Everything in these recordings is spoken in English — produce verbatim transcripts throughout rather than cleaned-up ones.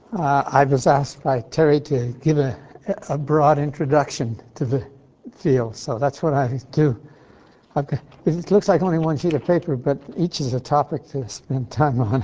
Uh, I was asked by Terry to give a, a broad introduction to the field, so that's what I do. I've got, it looks like only one sheet of paper, but each is a topic to spend time on.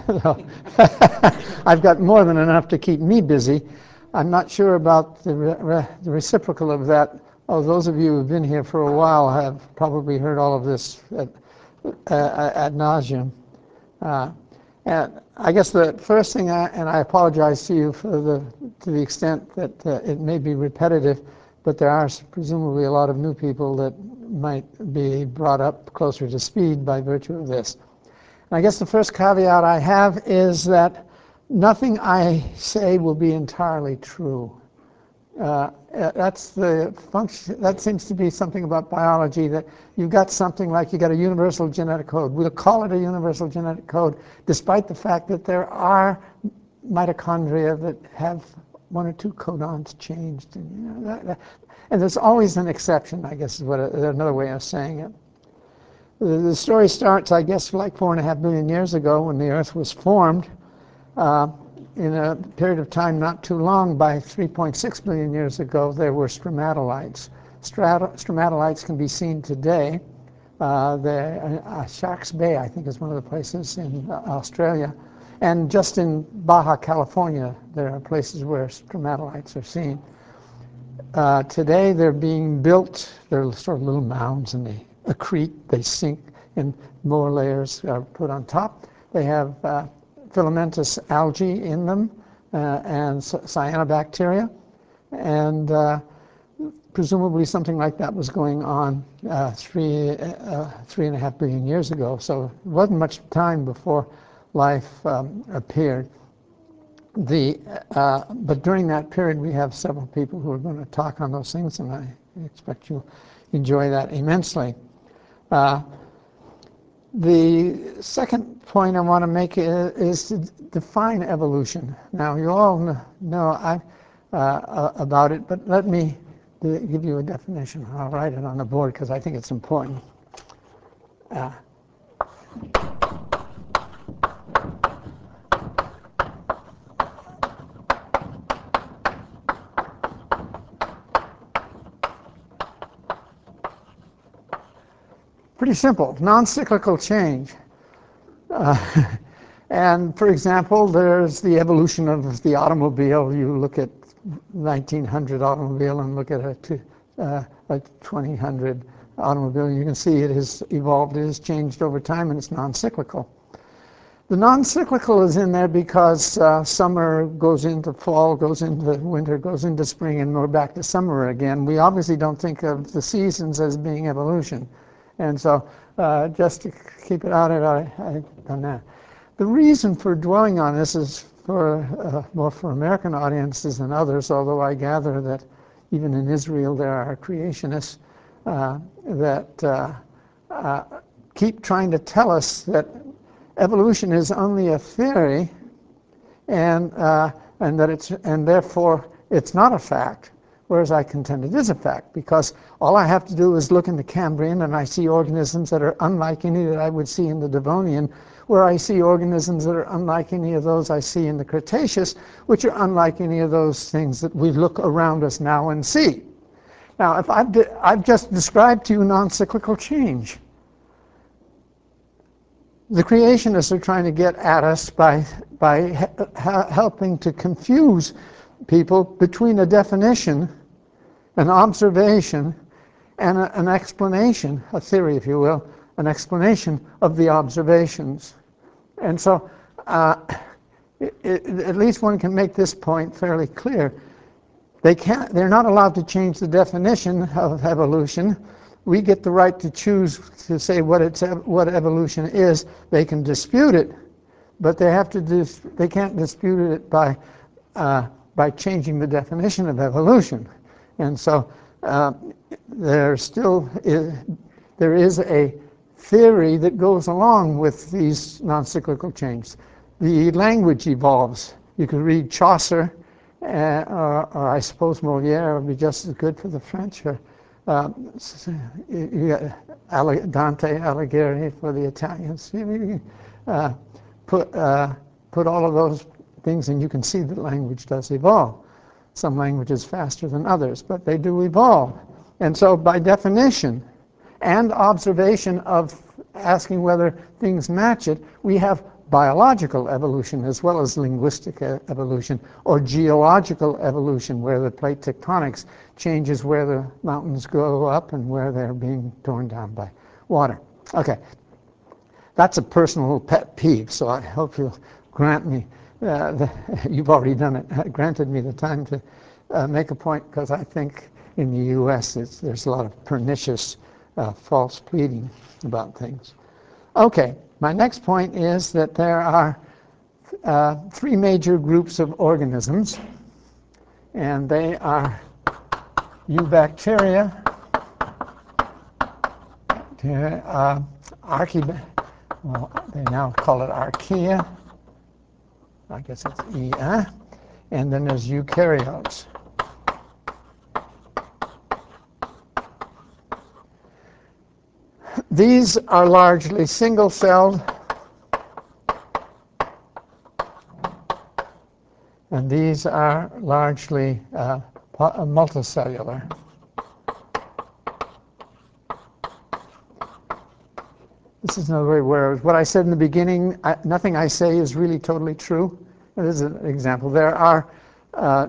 I've got more than enough to keep me busy. I'm not sure about the, re the reciprocal of that. Oh, those of you who've been here for a while have probably heard all of this at, uh, ad nauseum. Uh, and I guess the first thing, I, and I apologize to you for the, to the extent that uh, it may be repetitive, but there are presumably a lot of new people that might be brought up closer to speed by virtue of this. And I guess the first caveat I have is that nothing I say will be entirely true. Uh, that's the function. That seems to be something about biology, that you've got something like you got a universal genetic code. We'll call it a universal genetic code, despite the fact that there are mitochondria that have one or two codons changed. And, you know, that, that, and there's always an exception, I guess is what a, another way of saying it. The, the story starts, I guess, like four and a half billion years ago when the Earth was formed. Uh, in a period of time not too long, by three point six billion years ago, there were stromatolites. Strat stromatolites can be seen today. Uh, the, uh, Sharks Bay, I think, is one of the places in uh, Australia. And just in Baja California, there are places where stromatolites are seen. Uh, today, they're being built. They're sort of little mounds, and they accrete, they sink, and more layers are put on top. They have uh, filamentous algae in them uh, and cyanobacteria, and uh, presumably something like that was going on uh, three, uh, three and a half billion years ago. So it wasn't much time before life um, appeared. The, uh, but during that period, we have several people who are going to talk on those things, and I expect you'll enjoy that immensely. Uh, The second point I want to make is, is to define evolution. Now, you all know I, uh, about it, but let me give you a definition. I'll write it on the board because I think it's important. Uh, pretty simple, non-cyclical change. Uh, and for example, there's the evolution of the automobile. You look at nineteen hundred automobile and look at a, two, uh, a twenty hundred automobile, you can see it has evolved, it has changed over time, and it's non-cyclical. The non-cyclical is in there because uh, summer goes into fall, goes into winter, goes into spring, and we're back to summer again. We obviously don't think of the seasons as being evolution. And so uh, just to keep it out of it, I've done that. The reason for dwelling on this is for uh, more for American audiences than others, although I gather that even in Israel there are creationists uh, that uh, uh, keep trying to tell us that evolution is only a theory, and uh, and that it's and therefore it's not a fact. Whereas I contend it is a fact, because all I have to do is look in the Cambrian and I see organisms that are unlike any that I would see in the Devonian, where I see organisms that are unlike any of those I see in the Cretaceous, which are unlike any of those things that we look around us now and see. Now, if I've, I've just described to you non-cyclical change. The creationists are trying to get at us by, by ha helping to confuse people between a definition, an observation, and a, an explanation, a theory, if you will, an explanation of the observations. And so uh, it, it, at least one can make this point fairly clear. They can't, they're not allowed to change the definition of evolution. We get the right to choose to say what, it's, what evolution is. They can dispute it, but they, have to dis, they can't dispute it by uh, by changing the definition of evolution. And so uh, there still is, there is a theory that goes along with these non-cyclical changes. The language evolves. You can read Chaucer, uh, or, or I suppose Molière would be just as good for the French, or uh, you got Dante Alighieri for the Italians. Uh, put, uh, put all of those things, and you can see that language does evolve. Some languages faster than others, but they do evolve. And so by definition and observation of asking whether things match it, we have biological evolution as well as linguistic evolution, or geological evolution, where the plate tectonics changes where the mountains go up and where they're being torn down by water. Okay, that's a personal pet peeve, so I hope you'll grant me, uh, the, you've already done it, granted me the time to uh, make a point, because I think in the U S it's, there's a lot of pernicious uh, false pleading about things. Okay, my next point is that there are uh, three major groups of organisms, and they are eubacteria, uh, archaea, well, they now call it archaea, I guess it's E, uh, and then there's eukaryotes. These are largely single-celled, and these are largely uh, multicellular. This is another way where what I said in the beginning, I, nothing I say is really totally true. This is an example. There are uh,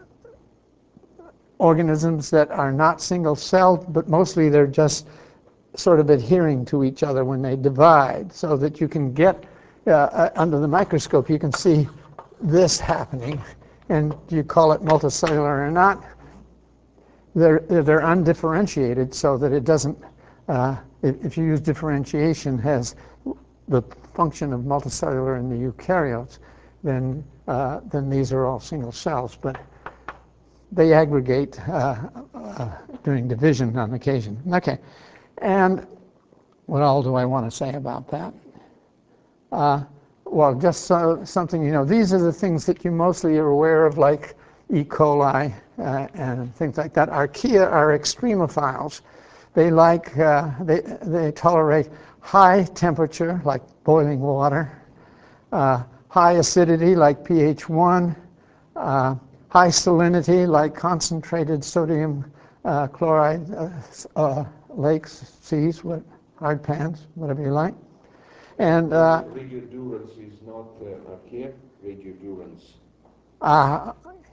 organisms that are not single-celled, but mostly they're just sort of adhering to each other when they divide, so that you can get, uh, under the microscope, you can see this happening. And do you call it multicellular or not? They're, they're undifferentiated, so that it doesn't, uh, if you use differentiation as the function of multicellular in the eukaryotes, then, uh, then these are all single cells. But they aggregate uh, uh, during division on occasion. Okay. And what all do I want to say about that? Uh, well, just so, something, you know, these are the things that you mostly are aware of, like E. coli uh, and things like that. Archaea are extremophiles. They like, uh, they, they tolerate high temperature, like boiling water, uh, high acidity, like pH one, uh, high salinity, like concentrated sodium uh, chloride uh, uh, lakes, seas, what, hard pans, whatever you like. And uh, radiodurans is not uh, archaea, radiodurans. Uh,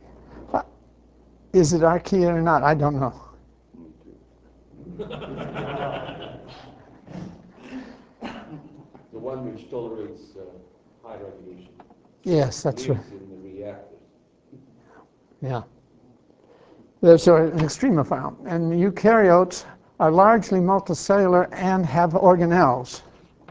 is it archaea or not? I don't know. The one which tolerates uh, high radiation. Yes, that's right. Lives in the reactors. Yeah. They're sort of an extremophile. And eukaryotes are largely multicellular and have organelles.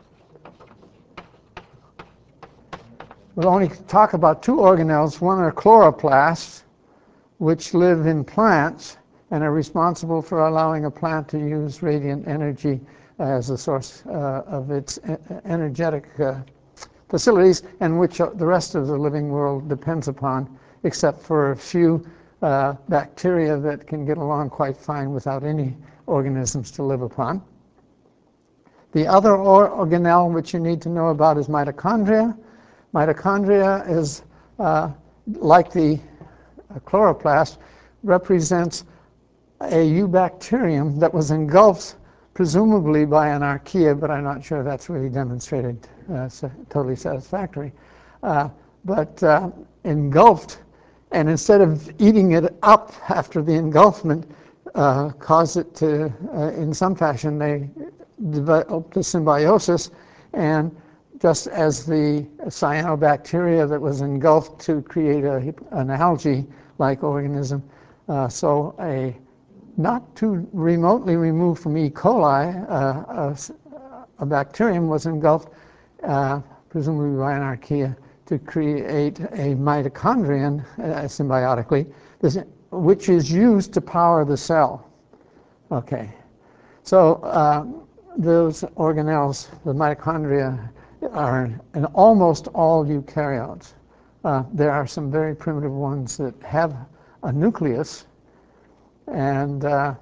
We'll only talk about two organelles. One are chloroplasts, which live in plants and are responsible for allowing a plant to use radiant energy as a source uh, of its energetic uh, facilities, and which the rest of the living world depends upon, except for a few uh, bacteria that can get along quite fine without any organisms to live upon. The other or organelle which you need to know about is mitochondria. Mitochondria is, uh, like the chloroplast, represents a eubacterium that was engulfed presumably by an archaea, but I'm not sure that's really demonstrated uh, so totally satisfactory. Uh, but uh, engulfed, and instead of eating it up after the engulfment, uh, cause it to, uh, in some fashion, they developed a symbiosis, and just as the cyanobacteria that was engulfed to create a, an algae-like organism, uh, so a not too remotely removed from E. coli, uh, a, a bacterium was engulfed, uh, presumably by an archaea, to create a mitochondrion uh, symbiotically, this, which is used to power the cell. Okay, so uh, those organelles, the mitochondria, are in almost all eukaryotes. Uh, there are some very primitive ones that have a nucleus, and uh,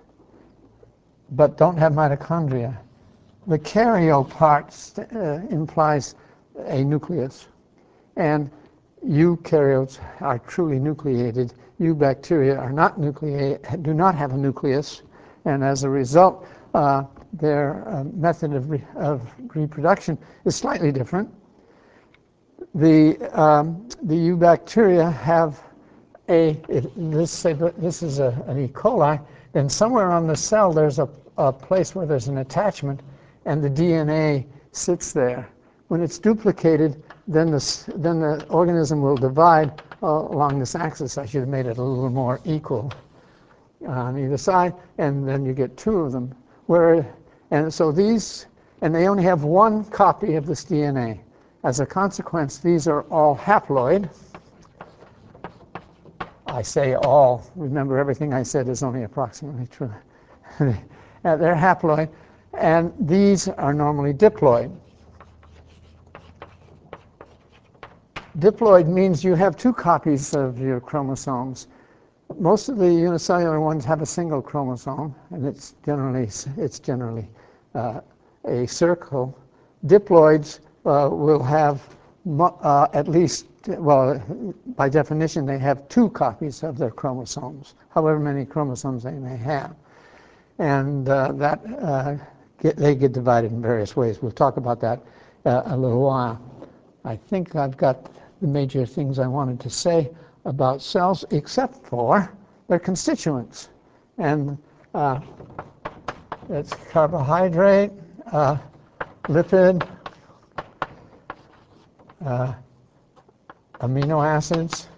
but don't have mitochondria. The karyo part uh, implies a nucleus, and eukaryotes are truly nucleated. Eubacteria are not nucleated, do not have a nucleus, and as a result, uh, their uh, method of, re of reproduction is slightly different. The, um, the eubacteria have a, it, this, say, this is a, an E. coli, then somewhere on the cell there's a, a place where there's an attachment, and the D N A sits there. When it's duplicated, then, this, then the organism will divide uh, along this axis. I should have made it a little more equal on either side, and then you get two of them. Where, and so these, and they only have one copy of this D N A. As a consequence, these are all haploid. I say all. Remember, everything I said is only approximately true. They're haploid, and these are normally diploid. Diploid means you have two copies of your chromosomes. Most of the unicellular ones have a single chromosome, and it's generally, it's generally uh, a circle. Diploids uh, will have uh, at least, well, by definition, they have two copies of their chromosomes, however many chromosomes they may have. And uh, that uh, get, they get divided in various ways. We'll talk about that uh, a little while. I think I've got the major things I wanted to say about cells, except for their constituents. And uh, it's carbohydrate, uh, lipid, uh, amino acids,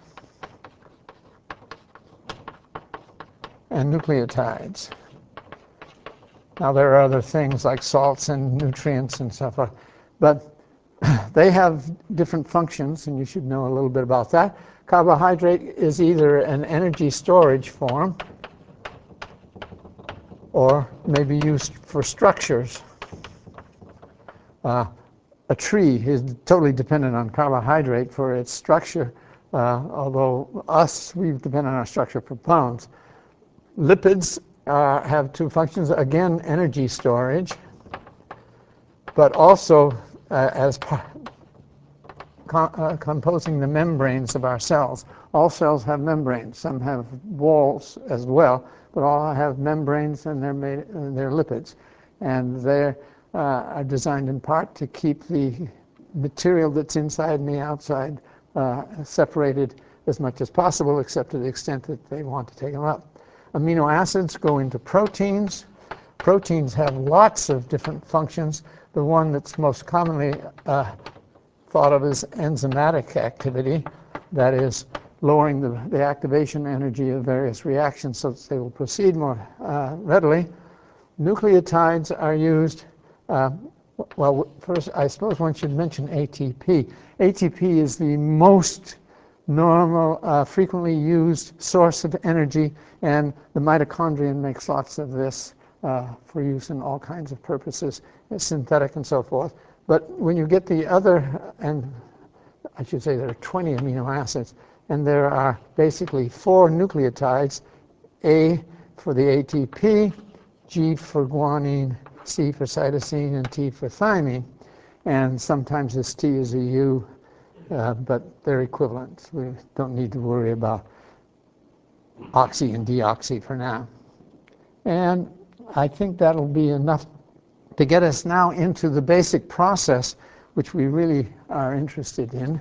and nucleotides. Now, there are other things like salts and nutrients and stuff, but they have different functions, and you should know a little bit about that. Carbohydrate is either an energy storage form or may be used for structures. Uh, a tree is totally dependent on carbohydrate for its structure, uh, although us, we depend on our structure for bones. Lipids uh, have two functions. Again, energy storage, but also uh, as part Com uh, composing the membranes of our cells. All cells have membranes. Some have walls as well, but all have membranes, and they're made, uh, they're lipids. And they uh, are designed in part to keep the material that's inside and the outside uh, separated as much as possible, except to the extent that they want to take them up. Amino acids go into proteins. Proteins have lots of different functions. The one that's most commonly uh, thought of as enzymatic activity, that is, lowering the, the activation energy of various reactions so that they will proceed more uh, readily. Nucleotides are used, uh, well, first, I suppose one should mention A T P. A T P is the most normal, uh, frequently used source of energy, and the mitochondrion makes lots of this uh, for use in all kinds of purposes, synthetic and so forth. But when you get the other, and I should say there are twenty amino acids, and there are basically four nucleotides, A for the A T P, G for guanine, C for cytosine, and T for thymine. And sometimes this T is a U, uh, but they're equivalent. We don't need to worry about oxy and deoxy for now. And I think that'll be enough to get us now into the basic process, which we really are interested in,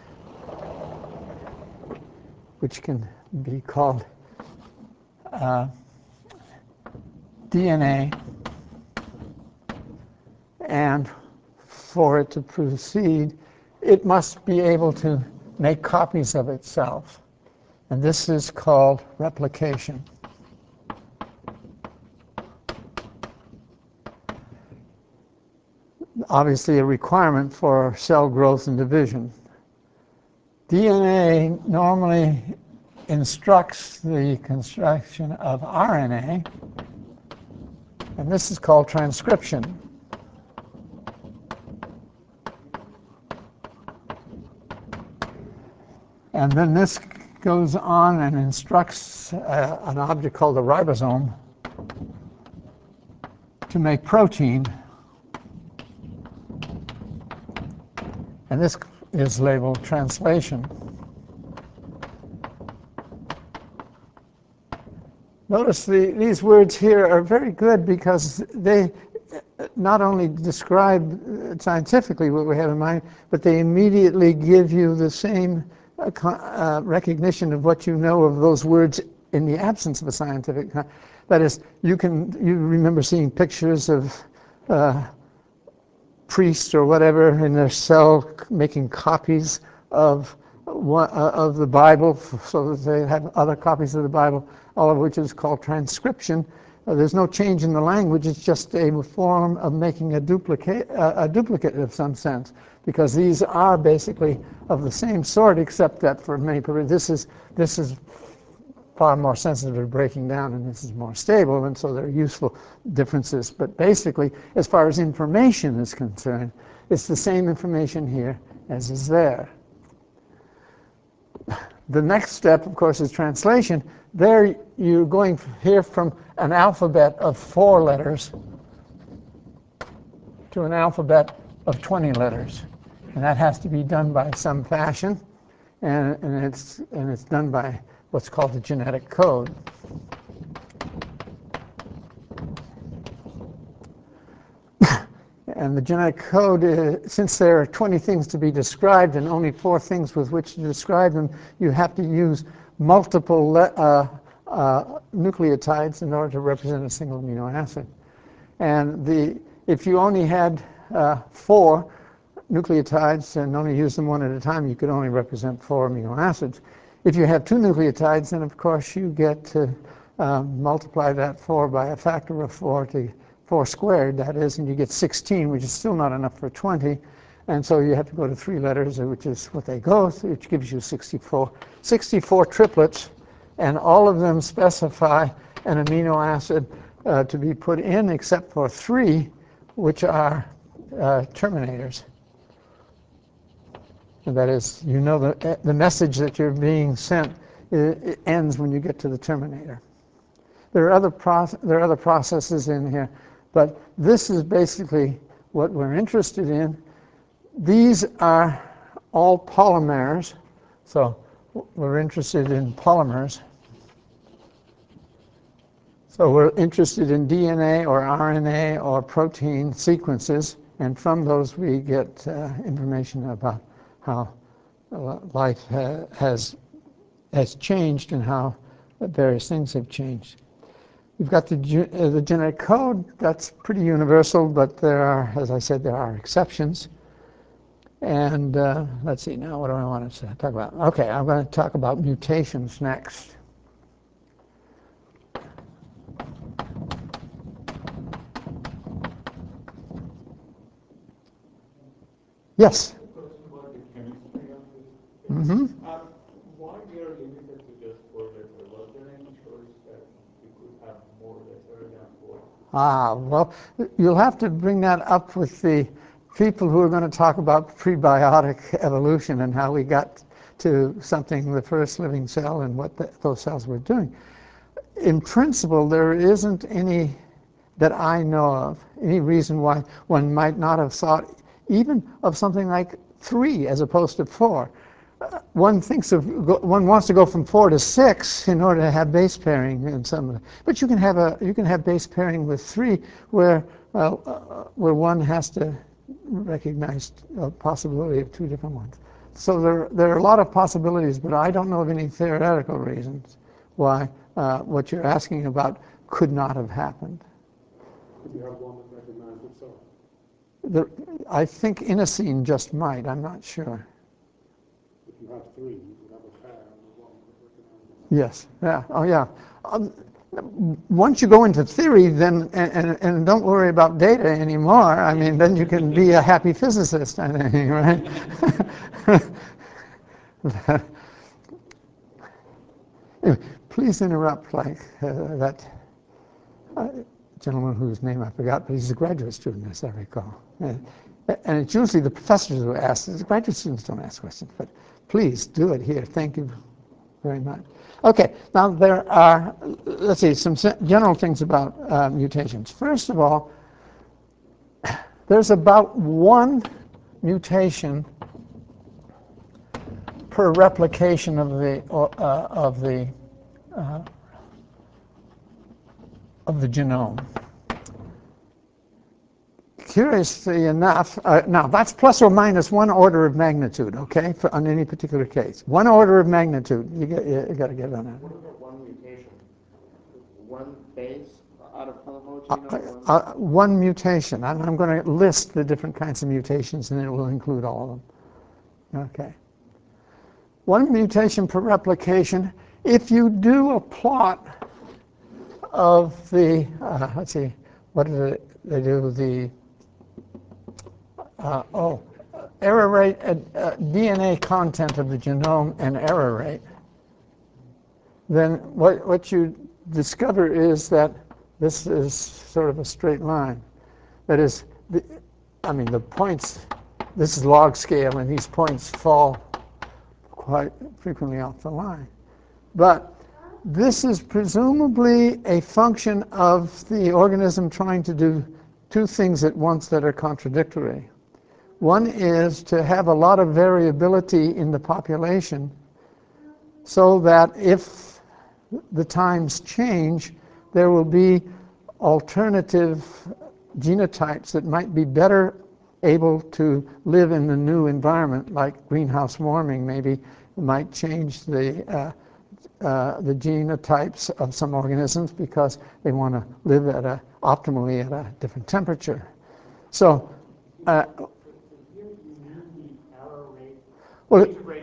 which can be called uh, D N A. And for it to proceed, it must be able to make copies of itself. And this is called replication. Obviously a requirement for cell growth and division. D N A normally instructs the construction of R N A, and this is called transcription. And then this goes on and instructs uh, an object called the ribosome to make protein. And this is labeled translation. Notice the, these words here are very good because they not only describe scientifically what we have in mind, but they immediately give you the same uh, uh, recognition of what you know of those words in the absence of a scientific. That is, you can you remember seeing pictures of uh, priests or whatever in their cell making copies of one, uh, of the Bible, so that they have other copies of the Bible, all of which is called transcription. Uh, there's no change in the language; it's just a form of making a duplicate, uh, a duplicate of some sense, because these are basically of the same sort, except that for many people, this is this is far more sensitive to breaking down, and this is more stable, and so there are useful differences. But basically, as far as information is concerned, it's the same information here as is there. The next step, of course, is translation. There you're going here from an alphabet of four letters to an alphabet of twenty letters. And that has to be done by some fashion, and, and, it's, and it's done by what's called the genetic code. And the genetic code, is, since there are twenty things to be described and only four things with which to describe them, you have to use multiple uh, uh, nucleotides in order to represent a single amino acid. And the, if you only had uh, four nucleotides and only use them one at a time, you could only represent four amino acids. If you have two nucleotides, then of course you get to uh, multiply that four by a factor of four to four squared, that is, and you get sixteen, which is still not enough for twenty. And so you have to go to three letters, which is what they go, which gives you sixty-four. sixty-four triplets, and all of them specify an amino acid uh, to be put in, except for three, which are uh, terminators. And that is, you know, the, the message that you're being sent it, it ends when you get to the terminator. There are other proce- there are other processes in here, but this is basically what we're interested in. These are all polymers, so we're interested in polymers. So we're interested in D N A or R N A or protein sequences, and from those we get uh, information about how life ha- has has changed and how various things have changed. We've got the, uh, the genetic code. That's pretty universal, but there are, as I said, there are exceptions. And uh, let's see, now what do I want to talk about? Okay, I'm going to talk about mutations next. Yes? Mm-hmm. Um, why we are limited to just four letters? Was there any choice that we could have more letters than four? Ah, well, you'll have to bring that up with the people who are going to talk about prebiotic evolution and how we got to something, the first living cell, and what the, those cells were doing. In principle, there isn't any that I know of, any reason why one might not have thought even of something like three as opposed to four. Uh, one thinks of, one wants to go from four to six in order to have base pairing in some of the, but you can have a, you can have base pairing with three where, uh, uh, where one has to recognize a possibility of two different ones. So there, there are a lot of possibilities, but I don't know of any theoretical reasons why uh, what you're asking about could not have happened. Could you have one that recognized itself? The, I think inosine just might, I'm not sure. If you have three, you could have a pair and one that recognizes itself. Yes, yeah, oh yeah. Um, once you go into theory, then, and, and, and don't worry about data anymore, I mean, then you can be a happy physicist, I think, right? Anyway, please interrupt, like uh, that uh, gentleman whose name I forgot, but he's a graduate student, as I recall. And, and it's usually the professors who ask. The graduate students don't ask questions, but please do it here. Thank you very much. Okay, now there are, let's see, some general things about uh, mutations. First of all, there's about one mutation per replication of the uh, of the uh, of the genome. Curiously enough, uh, now that's plus or minus one order of magnitude, okay, for, on any particular case. One order of magnitude. You, get, you, you got to get on that. What about one mutation? One base out of the whole genome? Uh, uh, one mutation. I'm, I'm going to list the different kinds of mutations, and it will include all of them. Okay. One mutation per replication. If you do a plot of the, uh, let's see, what do they do? The Uh, oh, error rate, uh, uh, D N A content of the genome and error rate, then what, what you discover is that this is sort of a straight line. That is, the, I mean, the points, this is log scale, and these points fall quite frequently off the line. But this is presumably a function of the organism trying to do two things at once that are contradictory. One is to have a lot of variability in the population so that if the times change, there will be alternative genotypes that might be better able to live in the new environment, like greenhouse warming maybe might change the, uh, uh, the genotypes of some organisms because they want to live at a, optimally at a different temperature. So. Uh, Well,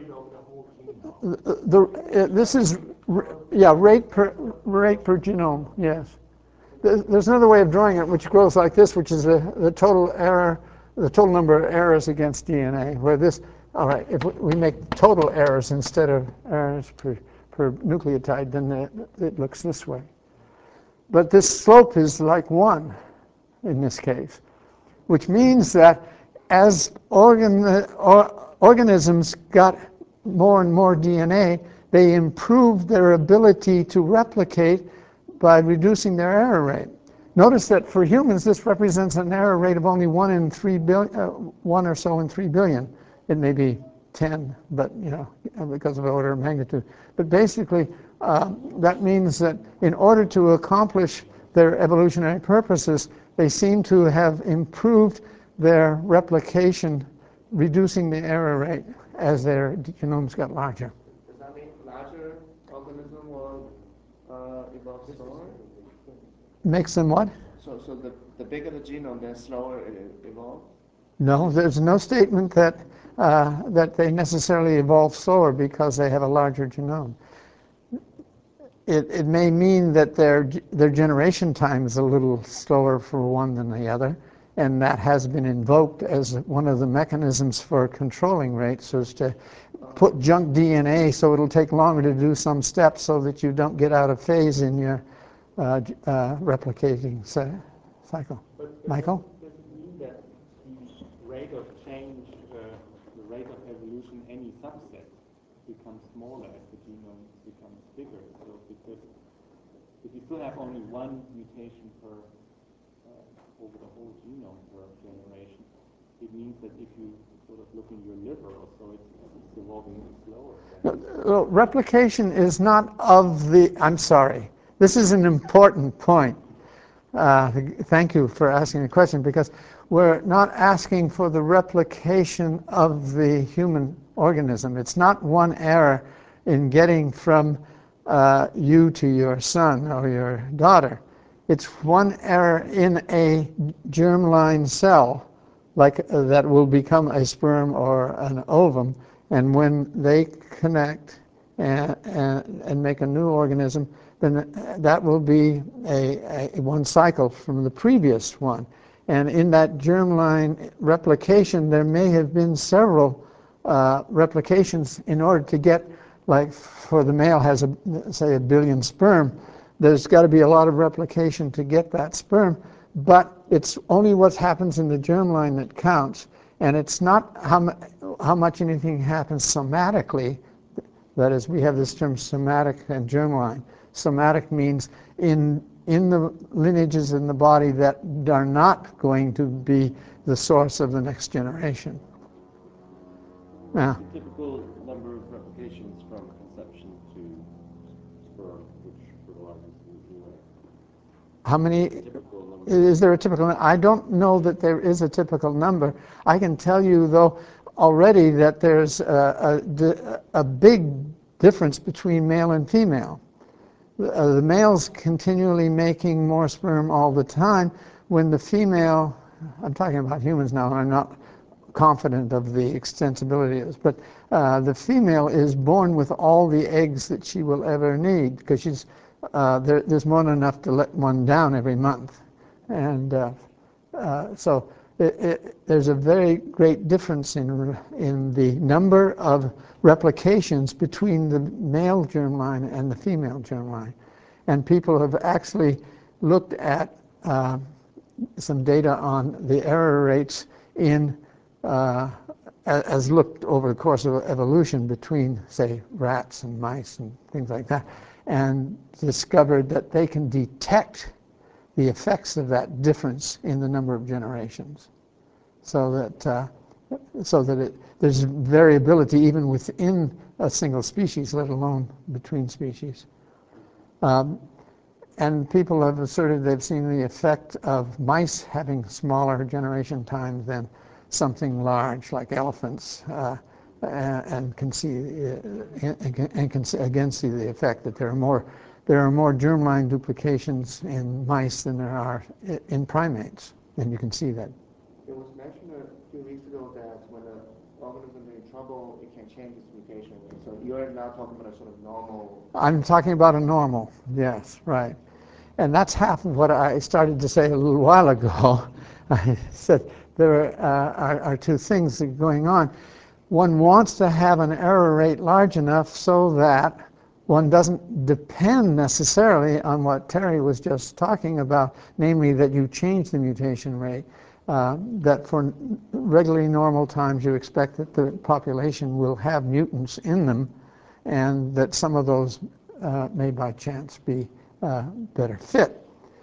the, the, uh, this is, yeah, rate per, rate per genome, yes. There's another way of drawing it which grows like this, which is the, the total error, the total number of errors against D N A, where this, all right, if we make total errors instead of errors per, per nucleotide, then it, it looks this way. But this slope is like one in this case, which means that as organ, or, organisms got more and more D N A, they improved their ability to replicate by reducing their error rate. Notice that for humans, this represents an error rate of only one in three billion, uh, one or so in three billion. It may be ten, but you know, because of order of magnitude. But basically, uh, that means that in order to accomplish their evolutionary purposes, they seem to have improved their replication, reducing the error rate as their genomes got larger. Does that mean larger organism will uh, evolve slower? Makes them what? So, so the, the bigger the genome, the slower it evolves? No, there's no statement that, uh, that they necessarily evolve slower because they have a larger genome. It, it may mean that their, their generation time is a little slower for one than the other, and that has been invoked as one of the mechanisms for controlling rates, is to put junk D N A so it'll take longer to do some steps so that you don't get out of phase in your uh, uh, replicating cycle. But, but Michael? Does it mean that the rate of change, uh, the rate of evolution, any subset becomes smaller as the genome becomes bigger? So because if you still have only one mutation per uh, over the whole genome per generation, it means that if you sort of look in your liver or so, it's, it's evolving slower. Well, replication is not of the, I'm sorry, this is an important point. Uh, thank you for asking the question, because we're not asking for the replication of the human organism. It's not one error in getting from uh, you to your son or your daughter. It's one error in a germline cell, like uh, that will become a sperm or an ovum, and when they connect and, and, and make a new organism, then that will be a, a one cycle from the previous one. And in that germline replication, there may have been several uh, replications in order to get, like for the male has, a, say, a billion sperm, there's got to be a lot of replication to get that sperm, but it's only what happens in the germline that counts, and it's not how, how much anything happens somatically. That is, we have this term somatic and germline. Somatic means in, in the lineages in the body that are not going to be the source of the next generation. Now, What's the typical number of replications from conception to sperm, which fertilizes the new egg? How many? Typical number. Is there a typical number? I don't know that there is a typical number. I can tell you, though, already that there's a, a, a big difference between male and female. Uh, the male's continually making more sperm all the time, when the female, I'm talking about humans now, and I'm not confident of the extensibility of this, but uh, the female is born with all the eggs that she will ever need, because she's uh, there, there's more than enough to let one down every month. And uh, uh, so it, it, there's a very great difference in, in the number of replications between the male germline and the female germline. And people have actually looked at uh, some data on the error rates in uh, as looked over the course of evolution between, say, rats and mice and things like that, and discovered that they can detect the effects of that difference in the number of generations. So that, uh, so that it, there's variability even within a single species, let alone between species. Um, and people have asserted they've seen the effect of mice having smaller generation times than something large like elephants, uh, and, and can see uh, and, and can see, again see the effect that there are more there are more germline duplications in mice than there are in primates, and you can see that. It was mentioned a few weeks ago that when an organism is in trouble, it can change its mutation rate. So you're now talking about a sort of normal. I'm talking about a normal, yes, right. And that's half of what I started to say a little while ago. I said there uh, are, are two things going on. One wants to have an error rate large enough so that one doesn't depend necessarily on what Terry was just talking about, namely that you change the mutation rate. Uh, that for regularly normal times you expect that the population will have mutants in them, and that some of those uh, may by chance be uh, better fit.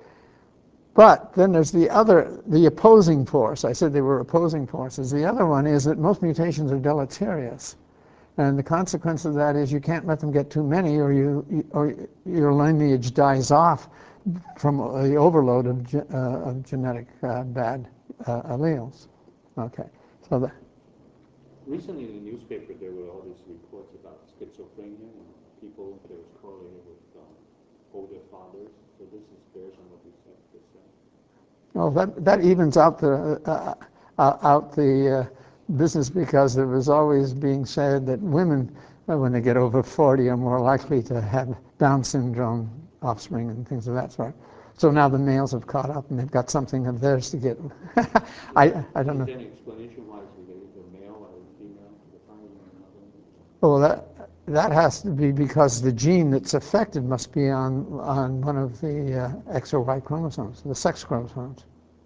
But then there's the other, the opposing force. I said they were opposing forces. The other one is that most mutations are deleterious. And the consequence of that is you can't let them get too many, or you, or your lineage dies off from the overload of, ge uh, of genetic uh, bad uh, alleles. Okay, so the, Recently in the newspaper there were all these reports about schizophrenia and people that was correlated with um, older fathers. So this is bears on what you said. This, uh, well, that that evens out the uh, uh, out the uh, business, because it was always being said that women, uh, when they get over forty, are more likely to have Down syndrome offspring and things of that sort. So now the males have caught up and they've got something of theirs to get. I I don't know. Is there any explanation why it's related to male or female? Well, that that has to be because the gene that's affected must be on on one of the uh, X or Y chromosomes, the sex chromosomes.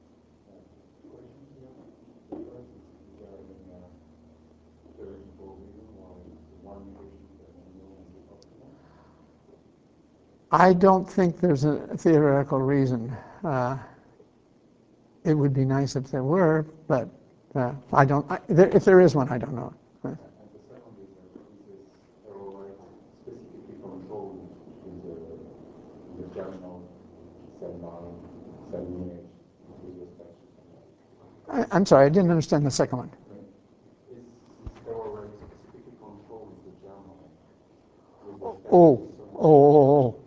I don't think there's a theoretical reason. Uh, it would be nice if there were, but uh, I don't. I, there, if there is one, I don't know. Uh, And the second reason is this steroid specifically controlled in the, in the germinal cell line, cell lineage with respect to I, I'm sorry, I didn't understand the second one. I mean, is steroid specifically controlled in the germinal with respect Oh, to some oh, oh, oh.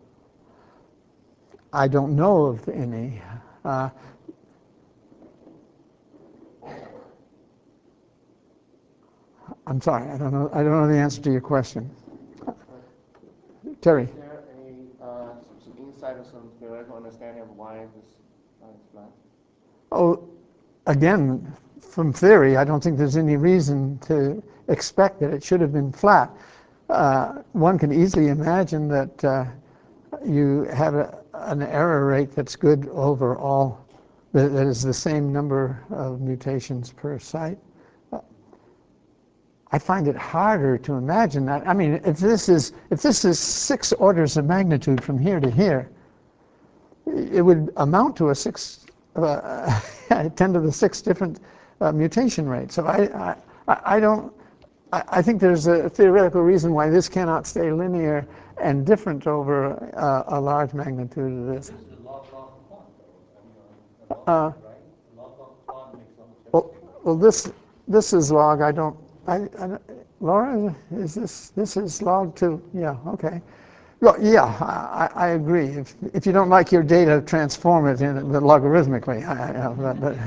I don't know of any. Uh, I'm sorry, I don't know. I don't know the answer to your question, Terry. Is there a uh, some, some insight or some theoretical understanding of why this line is flat? Oh, again, from theory, I don't think there's any reason to expect that it should have been flat. Uh, one can easily imagine that uh, you have a, an error rate that's good overall, that, that is the same number of mutations per site. I find it harder to imagine that. I mean, if this is if this is six orders of magnitude from here to here, it would amount to a six, uh, ten to the six different uh, mutation rate. So I, I, I don't. I, I think there's a theoretical reason why this cannot stay linear and different over uh, a large magnitude of this. This is log log one. Uh, right? Log of one makes almost well, everything. well, this this is log. I don't. I, I Laura, is this this is log two? Yeah. Okay. Well, yeah, I, I agree. If if you don't like your data, transform it in logarithmically. I, I, but, but,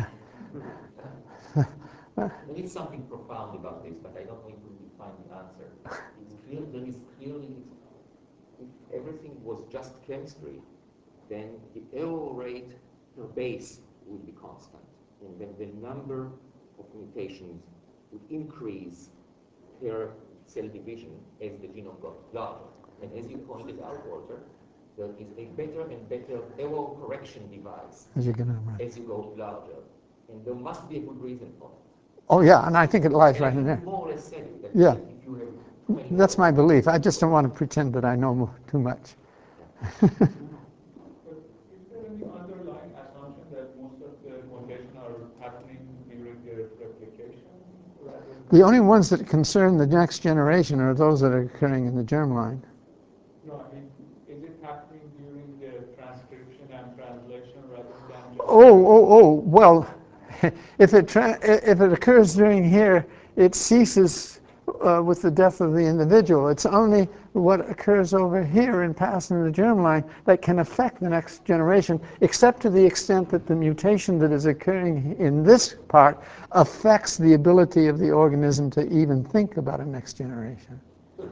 There is something profound about this, but I don't know if we will find the answer. It's clear, there is clearly, if everything was just chemistry, then the error rate per base would be constant. And then the number of mutations would increase per cell division as the genome got larger. And as you pointed out, Walter, there is a better and better error correction device as you can right. as you go larger. And there must be a good reason for it. Oh yeah, and I think it lies And right in you there. more or less said it, that Yeah. if you have twenty That's my errors, belief. I just don't want to pretend that I know mo- too much. But is there any underlying assumption that most of the mutations are happening during the replication? Rather than The only ones that concern the next generation are those that are occurring in the germline. No, I mean, is it happening during the transcription and translation rather than just... Oh, oh, oh, well, if it, tra- if it occurs during here, it ceases uh, with the death of the individual. It's only what occurs over here and passing the germline that can affect the next generation, except to the extent that the mutation that is occurring in this part affects the ability of the organism to even think about a next generation. But,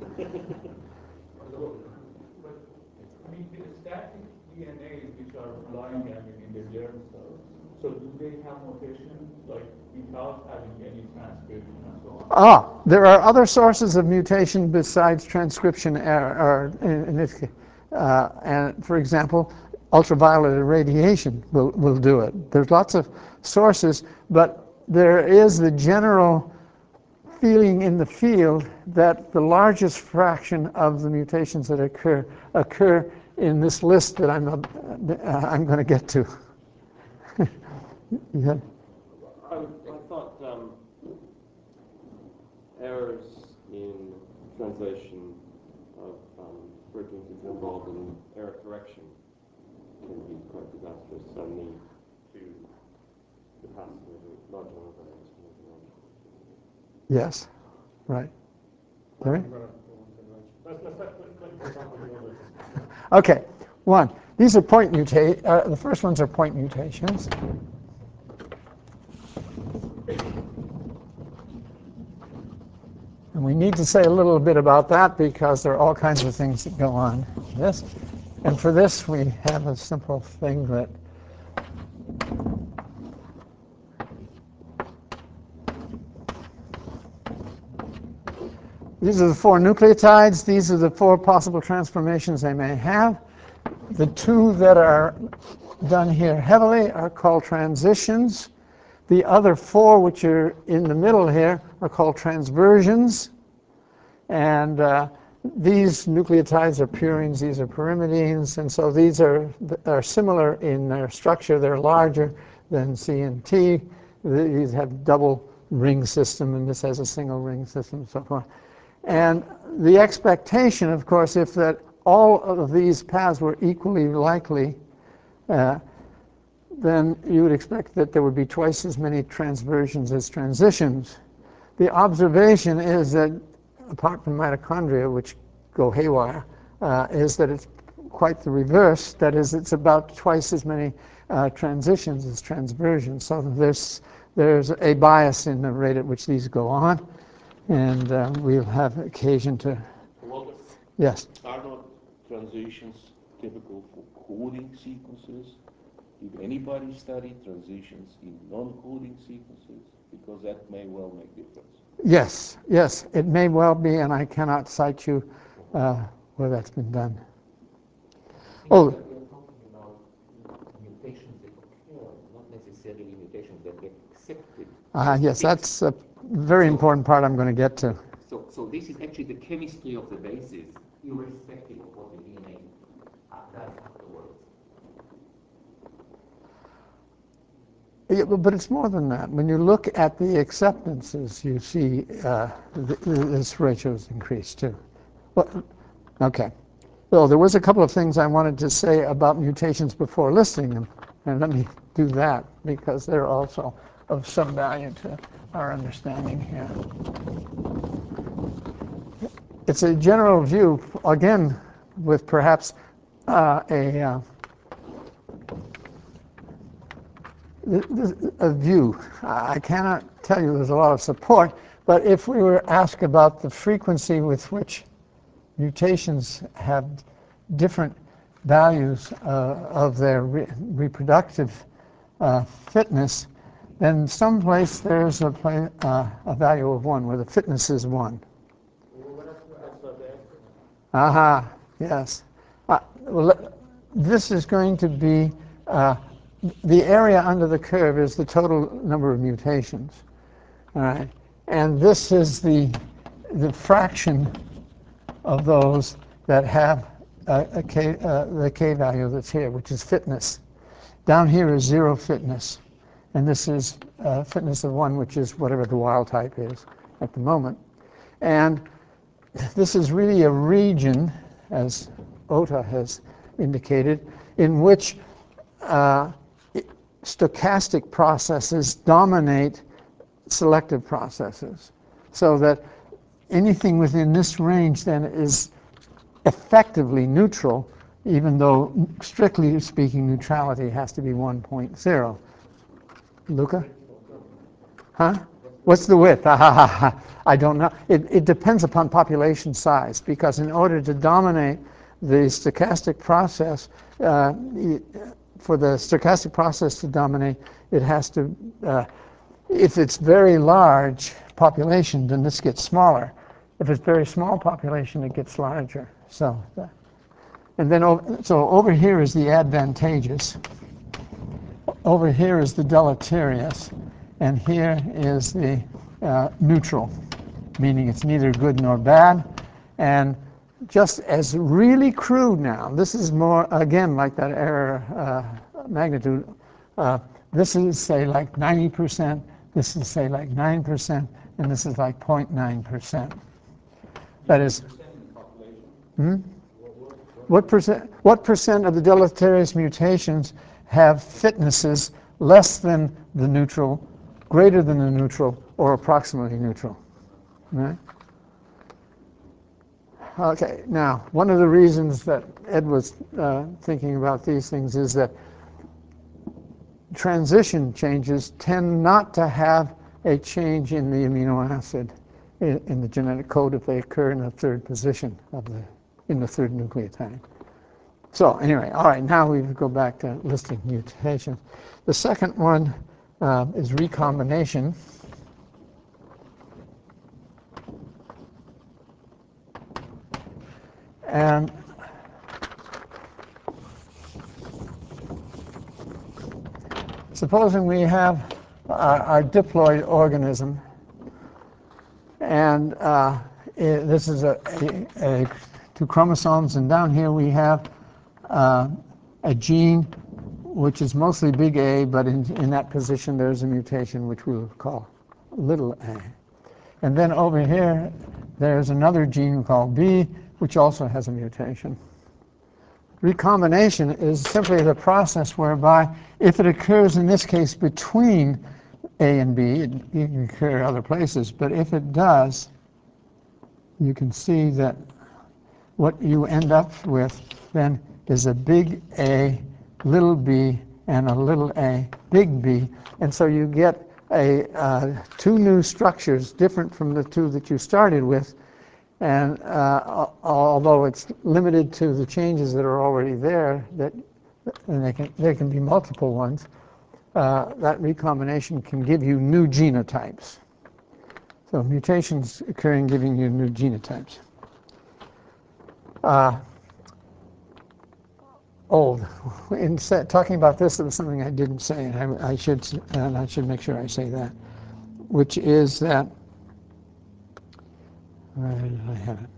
I mean, the static D N As which are lying, I mean, in the germ cells, so do they have mutations, like, without having any transcription and so on? Ah, there are other sources of mutation besides transcription error. Or in, in this, uh, and for example, ultraviolet irradiation will, will do it. There's lots of sources, but there is the general feeling in the field that the largest fraction of the mutations that occur occur in this list that I'm, uh, I'm going to get to. Yeah. I, I thought um, errors in translation of um, proteins that's involved in error correction can be quite disastrous and need to, to pass through a large number of errors. Yes, right. Terry? Okay, one. These are point muta- uh, the first ones are point mutations. And we need to say a little bit about that because there are all kinds of things that go on in this. And for this, we have a simple thing that these are the four nucleotides. These are the four possible transformations they may have. The two that are done here heavily are called transitions. The other four, which are in the middle here, are called transversions. And uh, these nucleotides are purines, these are pyrimidines, and so these are, are similar in their structure. They're larger than C and T. These have double ring system, and this has a single ring system, and so forth. And the expectation, of course, if that all of these paths were equally likely, uh, then you would expect that there would be twice as many transversions as transitions. The observation is that, apart from mitochondria, which go haywire, uh, is that it's quite the reverse. That is, it's about twice as many uh, transitions as transversions. So there's, there's a bias in the rate at which these go on, and uh, we'll have occasion to... Walter, Yes? are not transitions typical for coding sequences? Did anybody study transitions in non-coding sequences? Because that may well make difference. Yes, yes, it may well be, and I cannot cite you uh, where that's been done. Oh. We are talking about mutations that occur, not necessarily mutations that get accepted. Uh, yes, that's a very important part I'm going to get to. So, so this is actually the chemistry of the bases, irrespective of what the D N A does afterwards. Yeah, but it's more than that. When you look at the acceptances, you see uh, th- this ratio is increased too. Well, okay. Well, there was a couple of things I wanted to say about mutations before listing them, and let me do that because they're also of some value to our understanding here. It's a general view, again, with perhaps uh, a, uh, a view. I cannot tell you there's a lot of support, but if we were asked about the frequency with which mutations have different values uh, of their re reproductive uh, fitness, then someplace there's a, play, uh, a value of one, where the fitness is one. Aha, yes. Uh, well, this is going to be, uh, the area under the curve is the total number of mutations. All right. And this is the, the fraction of those that have a, a K, uh, the K value that's here, which is fitness. Down here is zero fitness. And this is uh, fitness of one, which is whatever the wild type is at the moment. And this is really a region, as Ota has indicated, in which uh, stochastic processes dominate selective processes. So that anything within this range then is effectively neutral, even though strictly speaking neutrality has to be one point zero. Luca? Huh? What's the width? I don't know. It, it depends upon population size, because in order to dominate the stochastic process, uh, for the stochastic process to dominate, it has to, uh, if it's very large population, then this gets smaller. If it's very small population, it gets larger. So, uh, and then, over, so over here is the advantageous. Over here is the deleterious, and here is the uh, neutral, meaning it's neither good nor bad. And just as really crude now, this is more, again, like that error uh, magnitude. Uh, this is, say, like ninety percent, this is, say, like nine percent, and this is like zero point nine percent. That is, hmm? What percent, what percent of the deleterious mutations have fitnesses less than the neutral, greater than the neutral, or approximately neutral? Right? Okay, now, one of the reasons that Ed was uh, thinking about these things is that transition changes tend not to have a change in the amino acid in, in the genetic code if they occur in the third position of the, in the third nucleotide. So anyway, all right, now we go back to listing mutations. The second one uh, is recombination. And supposing we have our, our diploid organism, and uh, it, this is a, a, a two chromosomes, and down here we have uh, a gene which is mostly big A, but in, in that position there's a mutation which we'll call little a. And then over here there's another gene called B, which also has a mutation. Recombination is simply the process whereby, if it occurs in this case between A and B, it, it can occur other places, but if it does, you can see that what you end up with then is a big A, little b, and a little a, big B. And so you get a, uh, two new structures different from the two that you started with. And uh, although it's limited to the changes that are already there, that, and they can, there can be multiple ones, uh, that recombination can give you new genotypes. So mutations occurring giving you new genotypes. Uh, old. In talking about this, there was something I didn't say, and I, I should, and I should make sure I say that, which is that, where did I have it?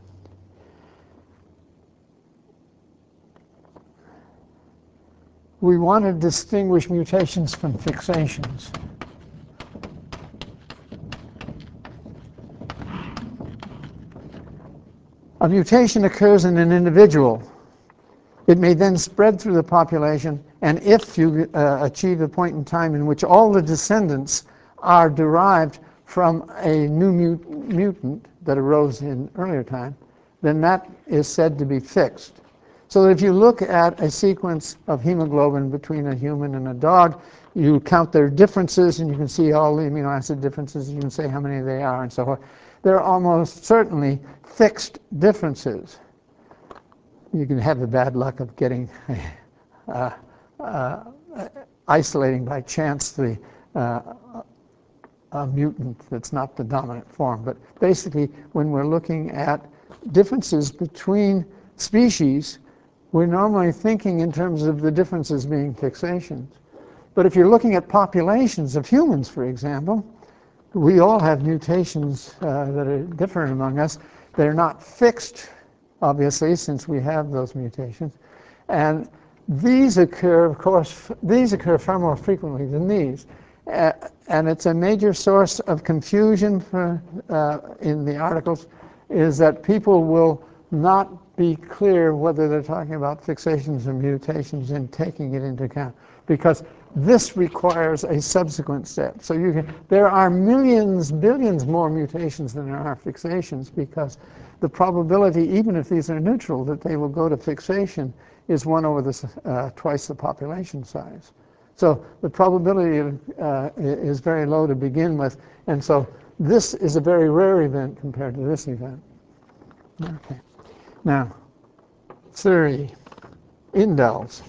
We want to distinguish mutations from fixations. A mutation occurs in an individual. It may then spread through the population And if you uh, achieve a point in time in which all the descendants are derived from a new mut mutant that arose in earlier time, then that is said to be fixed. So if you look at a sequence of hemoglobin between a human and a dog, you count their differences, and you can see all the amino acid differences, you can say how many they are, and so forth. They're almost certainly fixed differences. You can have the bad luck of getting, uh, uh, isolating by chance the uh, a mutant that's not the dominant form. But basically, when we're looking at differences between species, we're normally thinking in terms of the differences being fixations. But if you're looking at populations of humans, for example, we all have mutations uh, that are different among us. They're not fixed, obviously, since we have those mutations. And these occur, of course, these occur far more frequently than these. Uh, and it's a major source of confusion for, uh, in the articles, is that people will not be clear whether they're talking about fixations or mutations and taking it into account, because this requires a subsequent step. So you can, there are millions, billions more mutations than there are fixations, because the probability, even if these are neutral, that they will go to fixation is one over the, uh, twice the population size. So the probability uh, is very low to begin with, and so this is a very rare event compared to this event. Okay. Now, three, indels.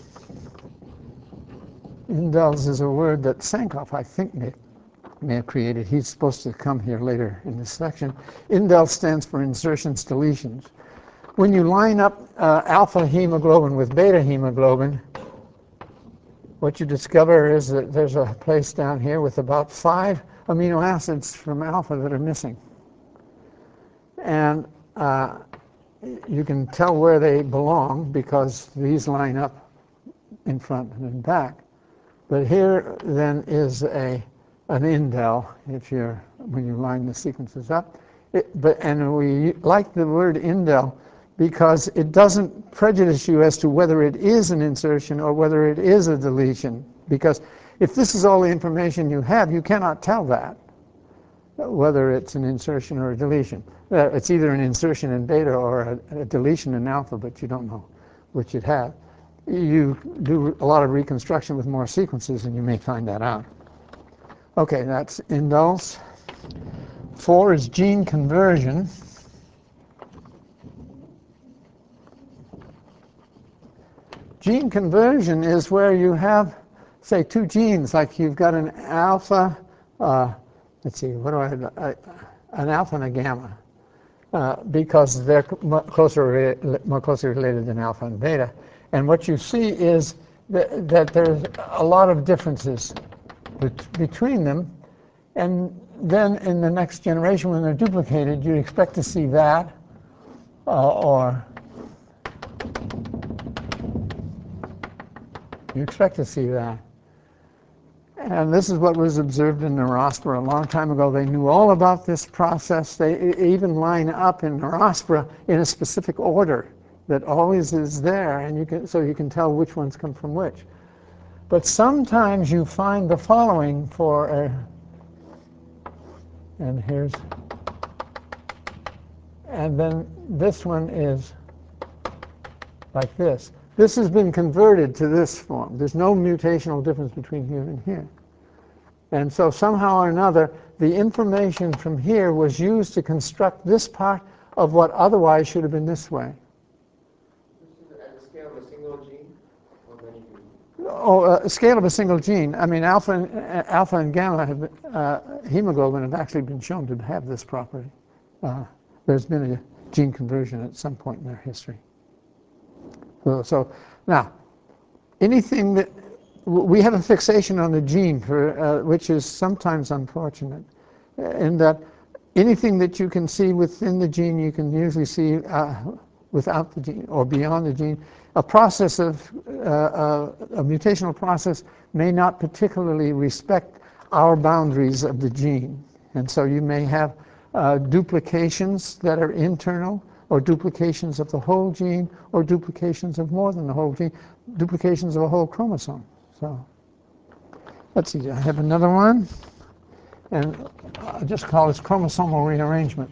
Indels is a word that Sankoff, I think, may, may have created. He's supposed to come here later in this section. Indel stands for insertions, deletions. When you line up uh, alpha hemoglobin with beta hemoglobin, what you discover is that there's a place down here with about five amino acids from alpha that are missing. And uh, you can tell where they belong because these line up in front and in back. But here then is a an indel if you're when you line the sequences up. It, but and we like the word indel because it doesn't prejudice you as to whether it is an insertion or whether it is a deletion. Because if this is all the information you have, you cannot tell that, whether it's an insertion or a deletion. Uh, it's either an insertion in beta or a, a deletion in alpha, but you don't know which it has. You do a lot of reconstruction with more sequences, and you may find that out. Okay, that's indels. Four is gene conversion. Gene conversion is where you have, say, two genes, like you've got an alpha, uh, let's see, what do I have, uh, an alpha and a gamma, uh, because they're more closer, more closely related than alpha and beta. And what you see is that, that there's a lot of differences bet between them. And then in the next generation, when they're duplicated, you expect to see that, uh, or you expect to see that. And this is what was observed in Neurospora a long time ago. They knew all about this process. They even line up in Neurospora in a specific order that always is there, and you can, so you can tell which ones come from which. But sometimes you find the following for a, and here's, and then this one is like this. This has been converted to this form. There's no mutational difference between here and here. And so somehow or another, the information from here was used to construct this part of what otherwise should have been this way. This is at the scale of a single gene or many genes? Oh, uh, a scale of a single gene. I mean, alpha and, uh, alpha and gamma have, uh, hemoglobin have actually been shown to have this property. Uh, there's been a gene conversion at some point in their history. So, so now, anything that we have a fixation on the gene, for, uh, which is sometimes unfortunate, in that anything that you can see within the gene, you can usually see uh, without the gene or beyond the gene. A process of uh, uh, a mutational process may not particularly respect our boundaries of the gene, and so you may have uh, duplications that are internal, or duplications of the whole gene, or duplications of more than the whole gene, duplications of a whole chromosome. So let's see, I have another one, and I'll just call this chromosomal rearrangement.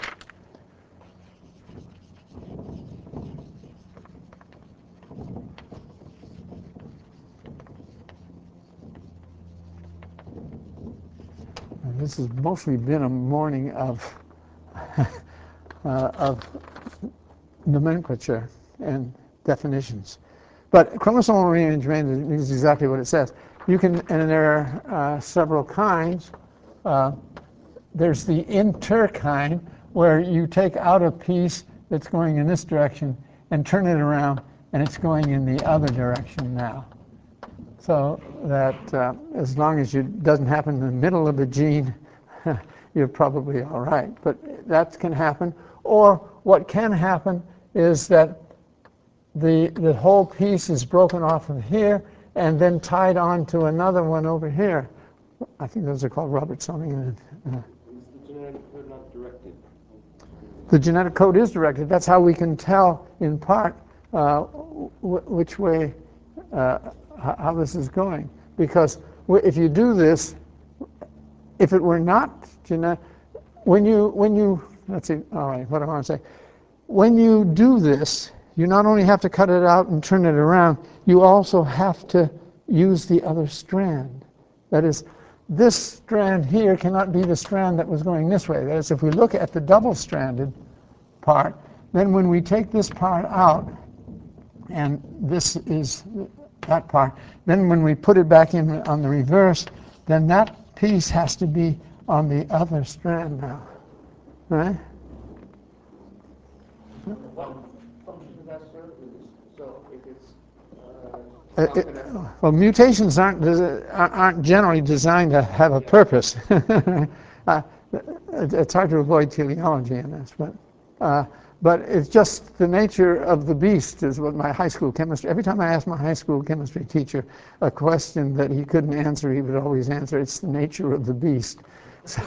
And this has mostly been a morning of uh, of nomenclature and definitions. But chromosomal rearrangement means exactly what it says. You can, and there are uh, several kinds. Uh, there's the interkind, where you take out a piece that's going in this direction and turn it around, and it's going in the other direction now. So that uh, as long as it doesn't happen in the middle of the gene, you're probably all right. But that can happen. Or what can happen is that the, the whole piece is broken off of here and then tied on to another one over here. I think those are called Robertsonian. Uh, Is the genetic code not directed? the genetic code is directed. That's how we can tell, in part, uh, w which way, uh, how this is going. Because if you do this, if it were not genetic, when you, when you, let's see, all right, what do I want to say? When you do this, you not only have to cut it out and turn it around, you also have to use the other strand. That is, this strand here cannot be the strand that was going this way. That is, if we look at the double-stranded part, then when we take this part out, and this is that part, then when we put it back in on the reverse, then that piece has to be on the other strand now, right? What function does that serve? So if it's Uh, it, well, mutations aren't aren't generally designed to have a purpose. uh, it's hard to avoid teleology in this, but uh, but it's just the nature of the beast is what my high school chemistry. Every time I asked my high school chemistry teacher a question that he couldn't answer, he would always answer, "It's the nature of the beast." So,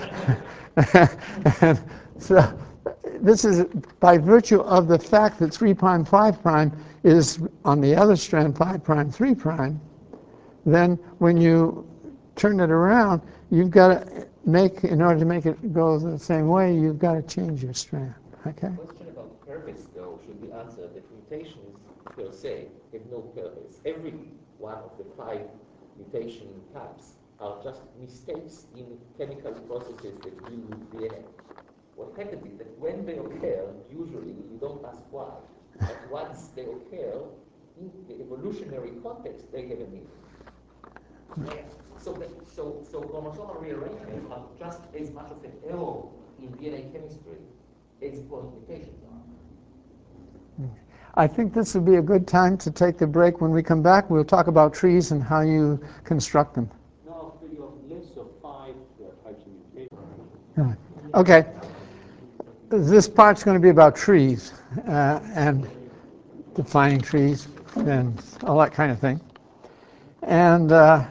and so this is by virtue of the fact that three prime, five prime is on the other strand, five prime, three prime. Then when you turn it around, you've got to make, in order to make it go the same way, you've got to change your strand. Okay? The question about purpose, though, should be answered that mutations per se have no purpose. Every one of the five mutation types are just mistakes in chemical processes that deal with D N A. What happens is that when they occur, usually you don't ask why, but once they occur, in the evolutionary context, they have a meaning. So, that, so, so chromosomal rearrangements are just as much of an error in D N A chemistry as point mutations are. I think this would be a good time to take the break. When we come back, we'll talk about trees and how you construct them. No, after your list of five uh, types of mutations. Yeah. Okay. This part's going to be about trees uh, and defining trees and all that kind of thing. And uh,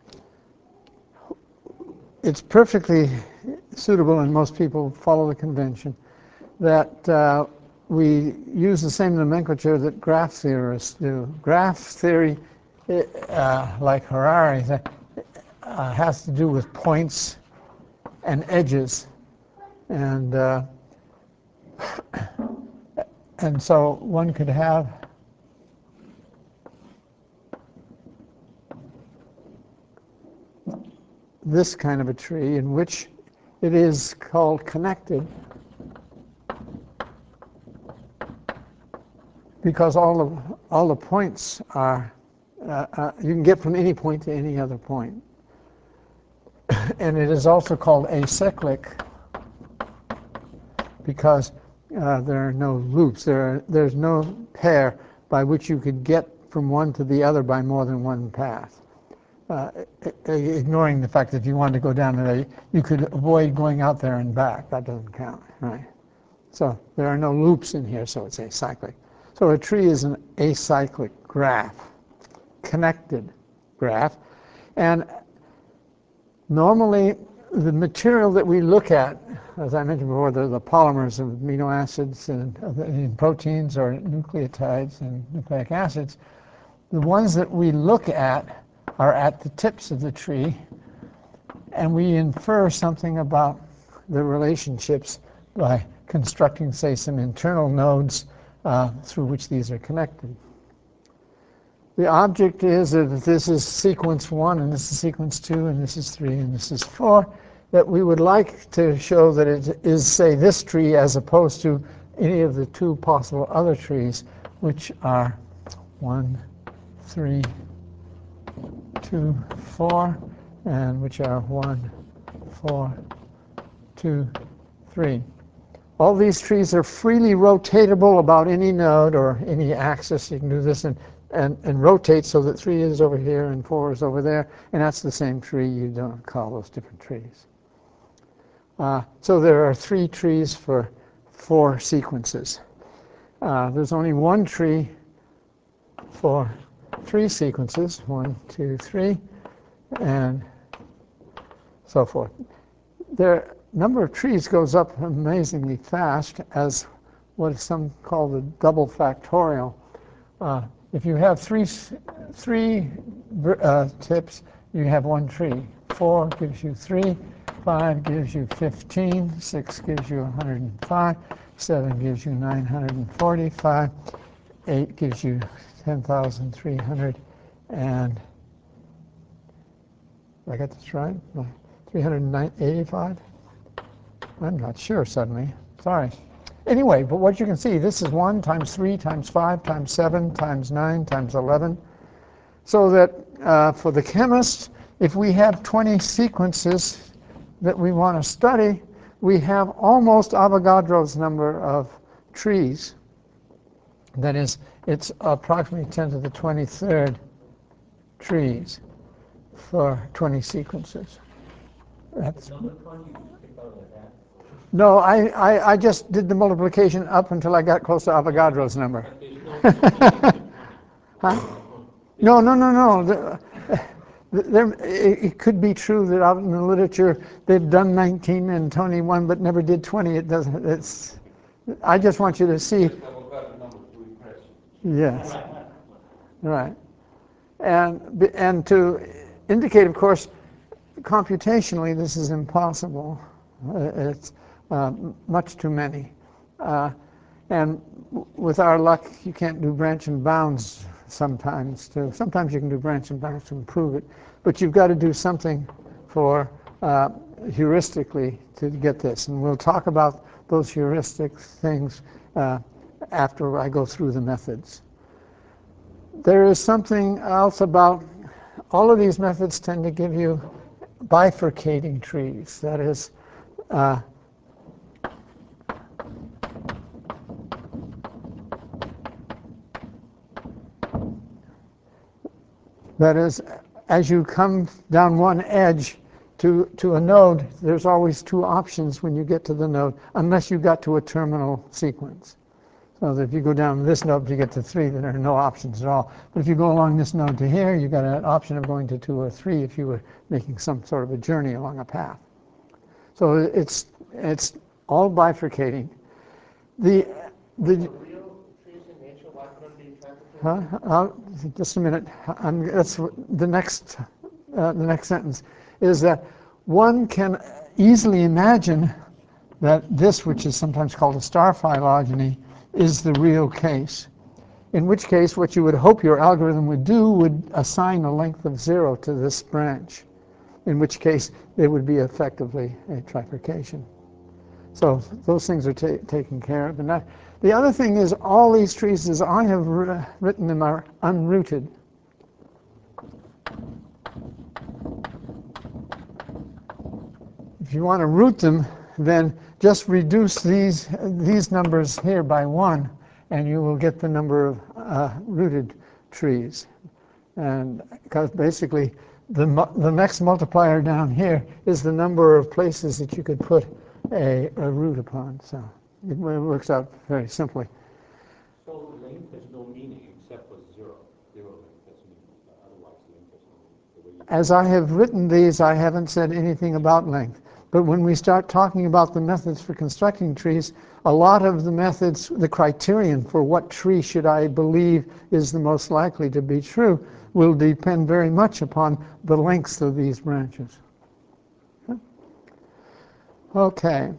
it's perfectly suitable, and most people follow the convention, that uh, we use the same nomenclature that graph theorists do. Graph theory, uh, like Harari, uh, has to do with points and edges. And uh, and so one could have this kind of a tree in which it is called connected because all of all the points are uh, uh, you can get from any point to any other point. And it is also called acyclic because uh, there are no loops. There are, there's no pair by which you could get from one to the other by more than one path. Uh, ignoring the fact that if you wanted to go down there, you could avoid going out there and back. That doesn't count, right? So there are no loops in here, so it's acyclic. So a tree is an acyclic graph, connected graph. And normally the material that we look at as I mentioned before, they're the polymers of amino acids and in proteins or nucleotides and nucleic acids. The ones that we look at are at the tips of the tree, and we infer something about the relationships by constructing, say, some internal nodes uh, through which these are connected. The object is that if this is sequence one, and this is sequence two, and this is three, and this is four, that we would like to show that it is, say, this tree as opposed to any of the two possible other trees, which are one, three, two, four, and which are one, four, two, three. All these trees are freely rotatable about any node or any axis. You can do this and, and, and rotate so that three is over here and four is over there, and that's the same tree. You don't call those different trees. Uh, so there are three trees for four sequences. Uh, there's only one tree for three sequences, one, two, three, and so forth. The number of trees goes up amazingly fast as what some call the double factorial. Uh, if you have three, three uh, tips, you have one tree. Four gives you three, five gives you fifteen, six gives you one hundred five, seven gives you nine hundred forty-five, eight gives you ten thousand three hundred, and I got this right? three hundred eighty-five? I'm not sure suddenly. Sorry. Anyway, but what you can see, this is one times three times five times seven times nine times eleven. So that uh, for the chemist, if we have twenty sequences that we want to study, we have almost Avogadro's number of trees. That is, it's approximately ten to the twenty-third trees for twenty sequences. That's no, I, I, I just did the multiplication up until I got close to Avogadro's number. Huh? No, no, no, no. The, there, it, it could be true that out in the literature they've done nineteen and twenty-one, but never did twenty. It doesn't. It's. I just want you to see. Yes. Right. And and to indicate, of course, computationally this is impossible. It's uh, much too many. Uh, and with our luck, you can't do branch and bounds sometimes. To, sometimes you can do branch and bounds to improve it. But you've got to do something for uh, heuristically to get this. And we'll talk about those heuristic things uh, after I go through the methods. There is something else about all of these methods tend to give you bifurcating trees. That is, uh, that is, as you come down one edge to, to a node, there's always two options when you get to the node, unless you got to a terminal sequence. So that if you go down this node to get to three, then there are no options at all. But if you go along this node to here, you've got an option of going to two or three if you were making some sort of a journey along a path. So it's it's all bifurcating. The the Real trees in nature, why couldn't they try to huh? Uh, just a minute. I'm, that's the next uh, the next sentence is that one can easily imagine that this, which is sometimes called a star phylogeny, is the real case. In which case, what you would hope your algorithm would do would assign a length of zero to this branch, in which case it would be effectively a trifurcation. So those things are ta taken care of. And that, the other thing is all these trees, as I have written them, are unrooted. If you want to root them, then just reduce these these numbers here by one, and you will get the number of uh, rooted trees. And because basically the the next multiplier down here is the number of places that you could put a, a root upon. So it, it works out very simply. So length has no meaning except for zero. Zero length has meaning. Otherwise, length has no meaning. As I have written these, I haven't said anything about length. But when we start talking about the methods for constructing trees, a lot of the methods, the criterion for what tree should I believe is the most likely to be true, will depend very much upon the lengths of these branches. Okay.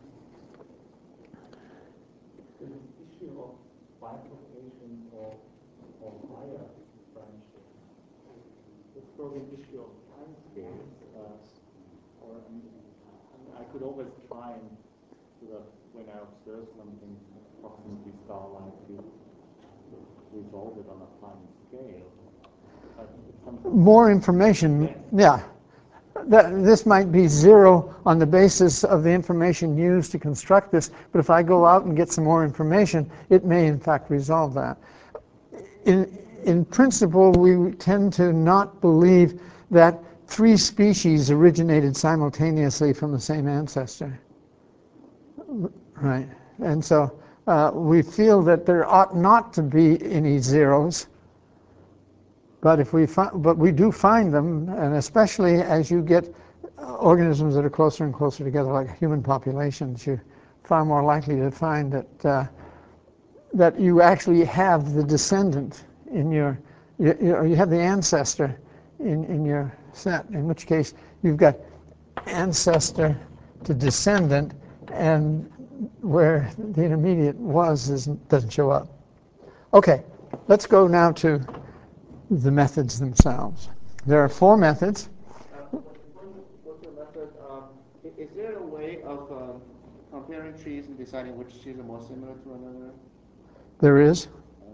The issue of bifurcation or, or higher branching, it's probably an issue of time scales. Uh, or I, mean, I could always try and sort of, when I observe something approximately star-like, to resolve it on a time scale. More information, yeah. That, this might be zero on the basis of the information used to construct this, but if I go out and get some more information, it may in fact resolve that. In, in principle, we tend to not believe that three species originated simultaneously from the same ancestor. Right, and so uh, we feel that there ought not to be any zeros. But if we find, but we do find them, and especially as you get organisms that are closer and closer together, like human populations, you're far more likely to find that uh, that you actually have the descendant in your, you, you have the ancestor in in your set. In which case, you've got ancestor to descendant, and where the intermediate was isn't, doesn't show up. Okay, let's go now to the methods themselves. There are four methods. Uh, what's the method? Um, is there a way of um, comparing trees and deciding which trees are more similar to another? There is.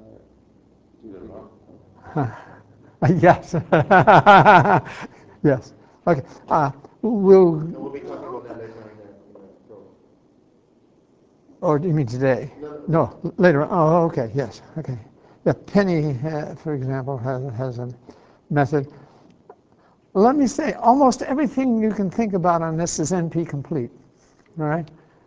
Uh, yes. Yes. Okay. Uh, we'll. no, we'll be talking about that later in the, in the program. Or do you mean today? No, no, no later. Oh, okay. Yes. Okay. Yeah, Penny, uh, for example, has, has a method. Let me say, almost everything you can think about on this is N P complete. All right?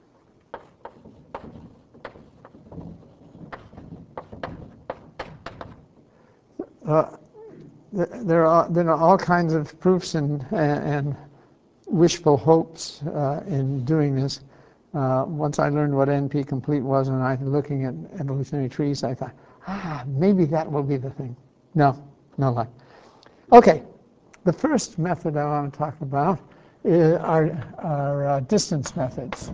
Uh, there are there are all kinds of proofs and and wishful hopes uh, in doing this. Uh, once I learned what N P complete was, and I was looking at evolutionary trees, I thought, ah, maybe that will be the thing. No, no luck. Okay, the first method I want to talk about is our, our uh, distance methods.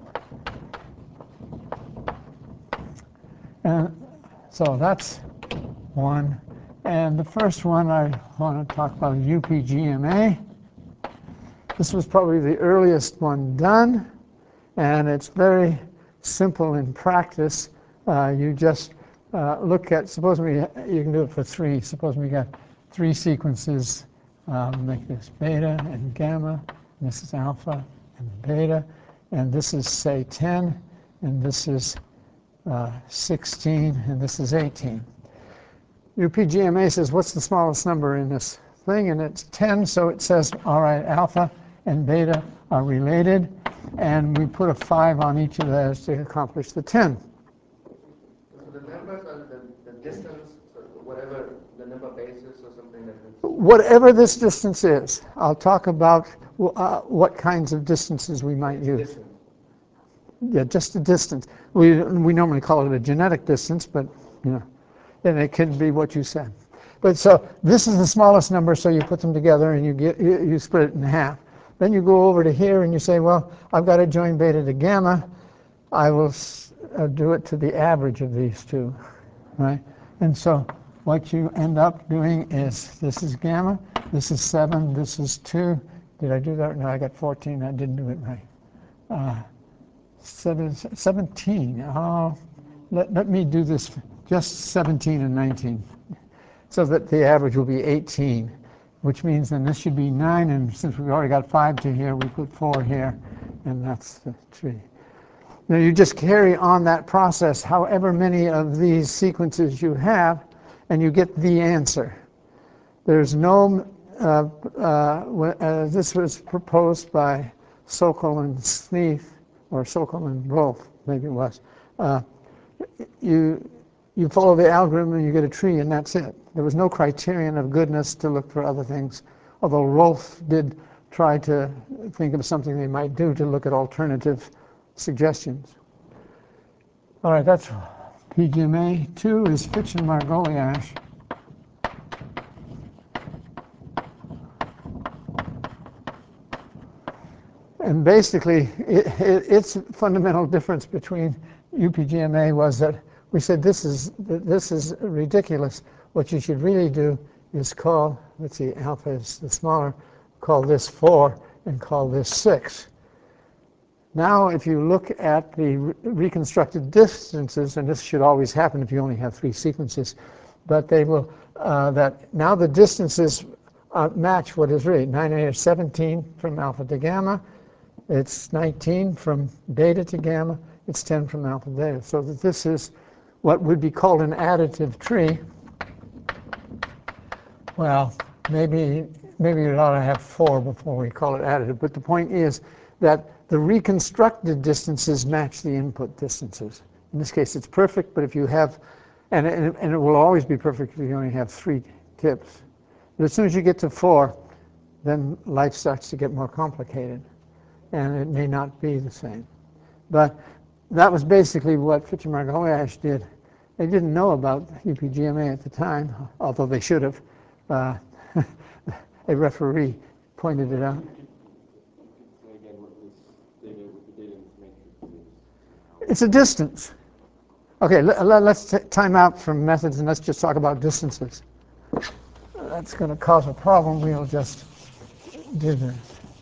And so that's one. And the first one I want to talk about is U P G M A. This was probably the earliest one done, and it's very simple in practice. Uh, you just uh, look at, suppose we, you can do it for three. Suppose we got three sequences. Um, make this beta and gamma, and this is alpha and beta, and this is, say, ten, and this is uh, sixteen, and this is eighteen. U P G M A says, what's the smallest number in this thing? And it's ten, so it says, all right, alpha and beta are related, and we put a five on each of those to accomplish the ten. So the numbers are the, the distance, so whatever the number basis or something like this? Whatever this distance is, I'll talk about uh, what kinds of distances we might use. Distance. Yeah, just a distance. We we normally call it a genetic distance, but you know, and it could be what you said. But so this is the smallest number, so you put them together and you get you, you split it in half. Then you go over to here and you say, well, I've got to join beta to gamma. I will uh, do it to the average of these two, right? And so what you end up doing is this is gamma, this is seven, this is two. Did I do that? No, I got fourteen. I didn't do it right. Uh, seven, seventeen. Oh, let, let me do this just seventeen and nineteen, so that the average will be eighteen, which means then this should be nine, and since we've already got five to here, we put four here, and that's the tree. Now you just carry on that process however many of these sequences you have, and you get the answer. There's no, uh, uh, uh, this was proposed by Sokol and Sneath, or Sokol and Wolf, maybe it was. Uh, you, you follow the algorithm and you get a tree, and that's it. There was no criterion of goodness to look for other things, although Rolf did try to think of something they might do to look at alternative suggestions. All right, that's P G M A. Two is Fitch and Margoliouth. And basically, it, it, its fundamental difference between U P G M A was that we said this is this is ridiculous. What you should really do is call, let's see, alpha is the smaller, call this four and call this six. Now, if you look at the re reconstructed distances, and this should always happen if you only have three sequences, but they will, uh, that now the distances uh, match what is really nine or seventeen from alpha to gamma. It's nineteen from beta to gamma. It's ten from alpha to beta. So that this is what would be called an additive tree. Well, maybe maybe it ought to have four before we call it additive. But the point is that the reconstructed distances match the input distances. In this case, it's perfect. But if you have, and and, and it will always be perfect if you only have three tips. But as soon as you get to four, then life starts to get more complicated. And it may not be the same. But that was basically what Fitch and Margoliouth did. They didn't know about U P G M A at the time, although they should have. Uh, a referee pointed it out. It's a distance. Okay, let, let, let's t time out from methods and let's just talk about distances. That's going to cause a problem. We'll just do this.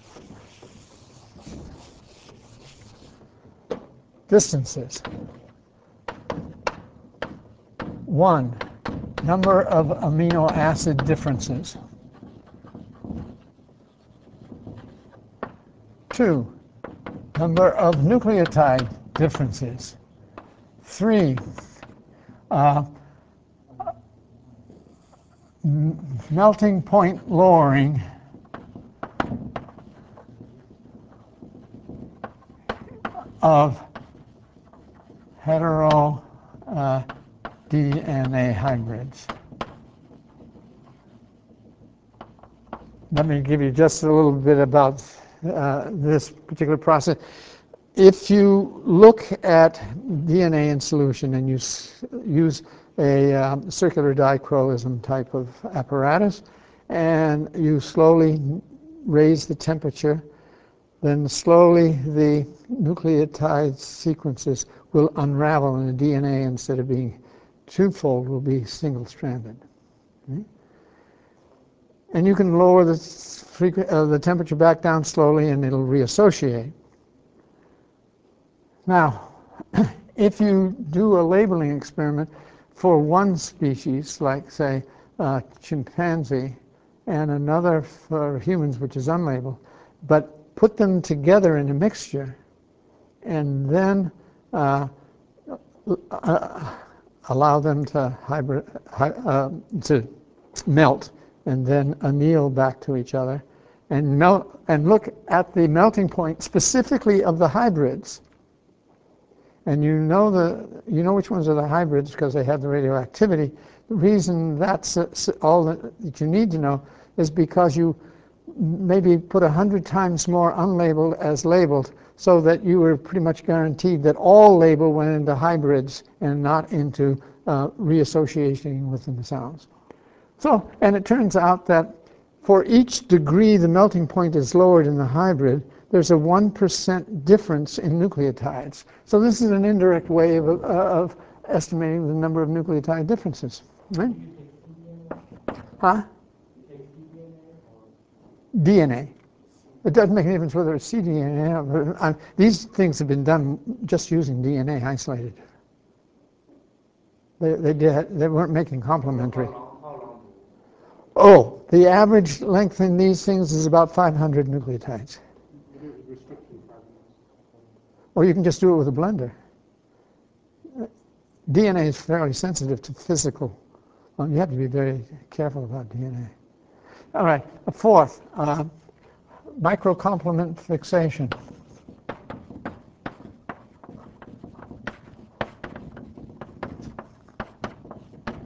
Distances. One, number of amino acid differences. Two, number of nucleotide differences. Three, uh, melting point lowering of hetero uh, D N A hybrids. Let me give you just a little bit about uh, this particular process. If you look at D N A in solution and you s use a um, circular dichroism type of apparatus, and you slowly raise the temperature, then slowly the nucleotide sequences will unravel, and the D N A, instead of being twofold, will be single-stranded. Okay? And you can lower the, uh, the temperature back down slowly, and it'll reassociate. Now, if you do a labeling experiment for one species, like, say, uh, chimpanzee, and another for humans, which is unlabeled, but put them together in a mixture, and then uh, uh, allow them to hybrid, uh, to melt, and then anneal back to each other, and melt, and look at the melting point specifically of the hybrids. And you know the you know which ones are the hybrids because they have the radioactivity. The reason that's all that you need to know is because you maybe put a hundred times more unlabeled as labeled, so that you were pretty much guaranteed that all label went into hybrids and not into uh, reassociating with themselves. So, and it turns out that for each degree the melting point is lowered in the hybrid, there's a one percent difference in nucleotides. So this is an indirect way of, uh, of estimating the number of nucleotide differences. Right? Huh? D N A. It doesn't make any difference whether it's cDNA. Uh, these things have been done just using D N A isolated. They, they, did, they weren't making complementary. Oh, the average length in these things is about five hundred nucleotides. Or you can just do it with a blender. D N A is fairly sensitive to physical. Well, you have to be very careful about D N A. All right, a fourth, uh, microcomplement fixation.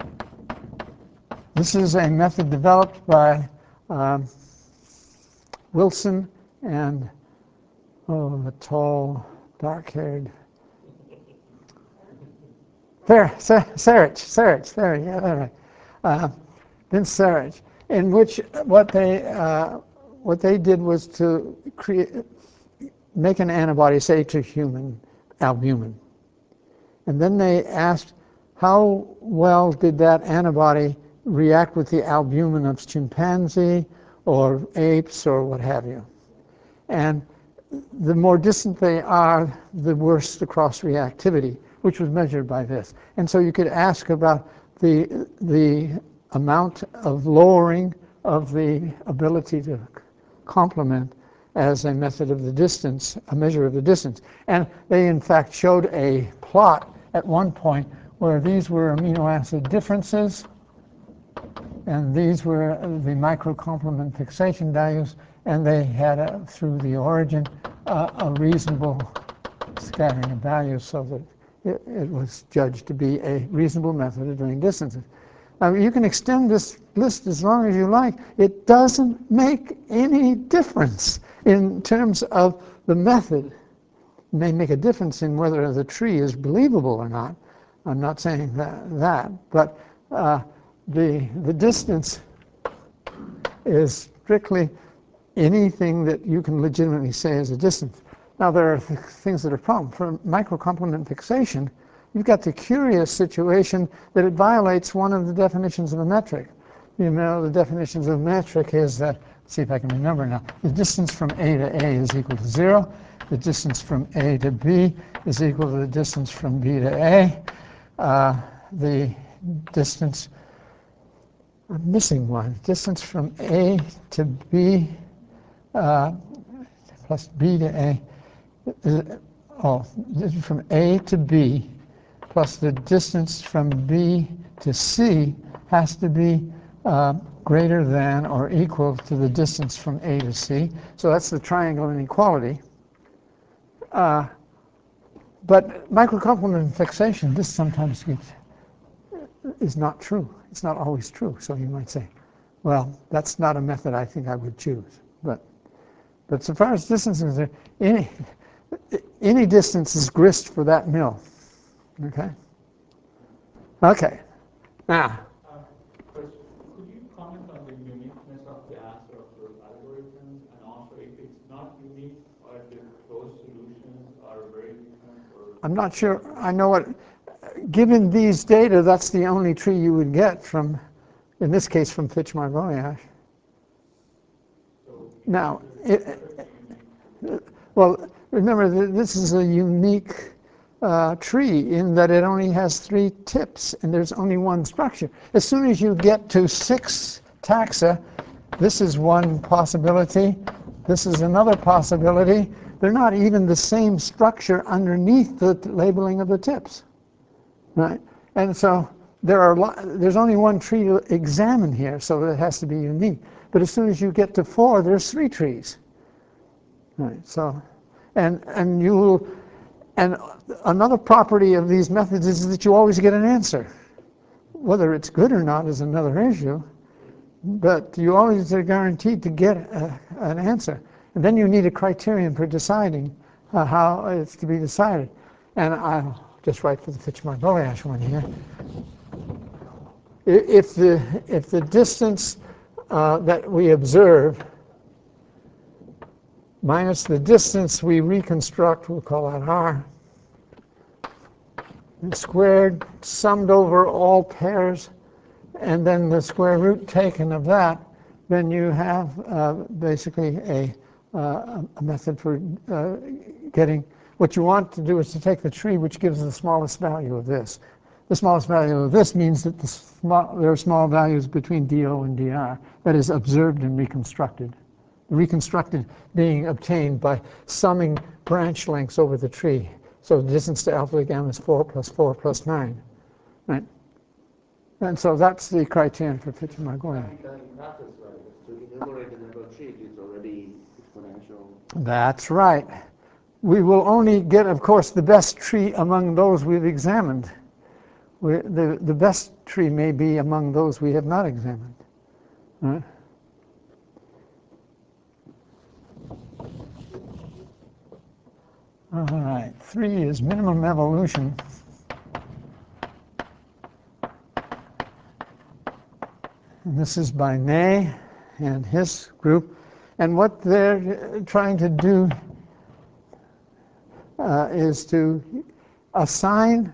This is a method developed by um, Wilson and, oh, the tall, dark-haired, there, Sarich, Sarich, there, yeah, there, uh, Vince Sarich, in which what they uh, what they did was to create, make an antibody, say, to human albumin, and then they asked how well did that antibody react with the albumin of chimpanzee or apes or what have you, and the more distant they are, the worse the cross-reactivity, which was measured by this. And so you could ask about the, the amount of lowering of the ability to complement as a method of the distance, a measure of the distance. And they, in fact, showed a plot at one point where these were amino acid differences, and these were the microcomplement fixation values, and they had, a, through the origin, uh, a reasonable scattering of values so that it, it was judged to be a reasonable method of doing distances. Now, you can extend this list as long as you like. It doesn't make any difference in terms of the method. It may make a difference in whether the tree is believable or not. I'm not saying that, that but uh, the, the distance is strictly anything that you can legitimately say is a distance. Now, there are th things that are problem. For microcomplement fixation, you've got the curious situation that it violates one of the definitions of a metric. You know, the definitions of a metric is that, let's see if I can remember now, the distance from A to A is equal to zero. The distance from A to B is equal to the distance from B to A. Uh, the distance, I'm missing one, distance from A to B uh, plus B to A, is, oh, from A to B plus the distance from B to C has to be uh, greater than or equal to the distance from A to C. So that's the triangle inequality. Uh, but microcomplement fixation, this sometimes gets, is not true. It's not always true. So you might say, well, that's not a method I think I would choose. But, but so far as distances are, any, any distance is grist for that mill. Okay? Okay. Now, Uh, Chris, could you comment on the uniqueness of the answer of those algorithms, and also if it's not unique, or if those solutions are very different? Or I'm not sure. I know what, given these data, that's the only tree you would get from, in this case, from Fitch-Margoliouth. So Now, it, well, remember, this is a unique uh, tree in that it only has three tips, and there's only one structure. As soon as you get to six taxa, this is one possibility, this is another possibility. They're not even the same structure underneath the labeling of the tips, right? And so there are there's only one tree to examine here, so it has to be unique. But as soon as you get to four, there's three trees, right? So, and and you and another property of these methods is that you always get an answer. Whether it's good or not is another issue, but you always are guaranteed to get a, an answer. And then you need a criterion for deciding uh, how it's to be decided. And I'll just write for the Fitch-Margoliouth one here. If the, if the distance uh, that we observe minus the distance we reconstruct, we'll call that R, squared, summed over all pairs, and then the square root taken of that, then you have uh, basically a, uh, a method for uh, getting, what you want to do is to take the tree which gives the smallest value of this. The smallest value of this means that the small, there are small values between D O and D R, that is observed and reconstructed. Reconstructed being obtained by summing branch lengths over the tree. So the distance to alpha gamma is four plus four plus nine, right? And so that's the criterion for Fitch-Margoliouth. In practice, right, to enumerate the number of trees is already exponential. That's right. We will only get, of course, the best tree among those we've examined. We, the, the best tree may be among those we have not examined. Right? All right, three is minimum evolution. And this is by Ney and his group. And what they're trying to do uh, is to assign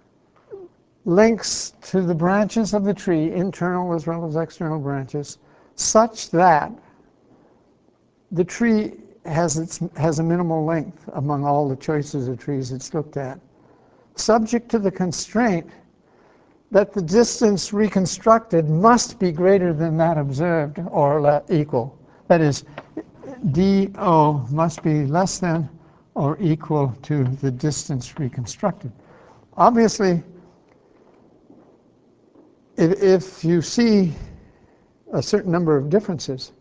links to the branches of the tree, internal as well as external branches, such that the tree has, its, has a minimal length among all the choices of trees it's looked at, subject to the constraint that the distance reconstructed must be greater than that observed or equal. That is, D O must be less than or equal to the distance reconstructed. Obviously, if, if you see a certain number of differences,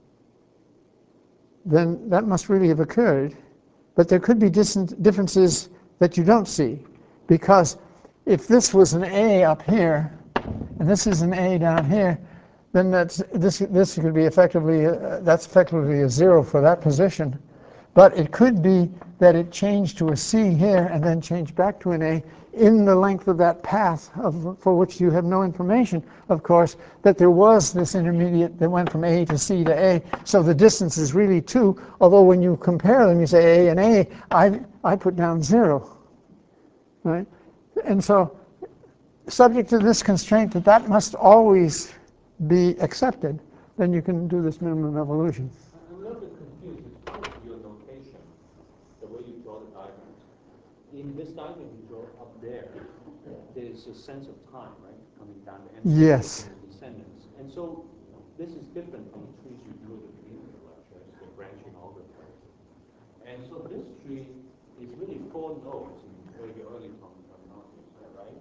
then that must really have occurred. But there could be differences that you don't see, because if this was an A up here, and this is an A down here, then that's, this, this could be effectively, uh, that's effectively a zero for that position. But it could be that it changed to a C here and then changed back to an A in the length of that path of, for which you have no information, of course, that there was this intermediate that went from A to C to A. So the distance is really two, although when you compare them, you say A and A, I, I put down zero, right? And so subject to this constraint that that must always be accepted, then you can do this minimum evolution. I'm a little bit confused. It's part of your notation, the way you draw the diagrams. In this diagram you draw up there, there's a sense of time, right, coming down the end. Yes. The descendants. And so this is different from the trees you drew at the beginning of the lecture. They're branching all the way. And so this tree is really four nodes in very early terminology, right?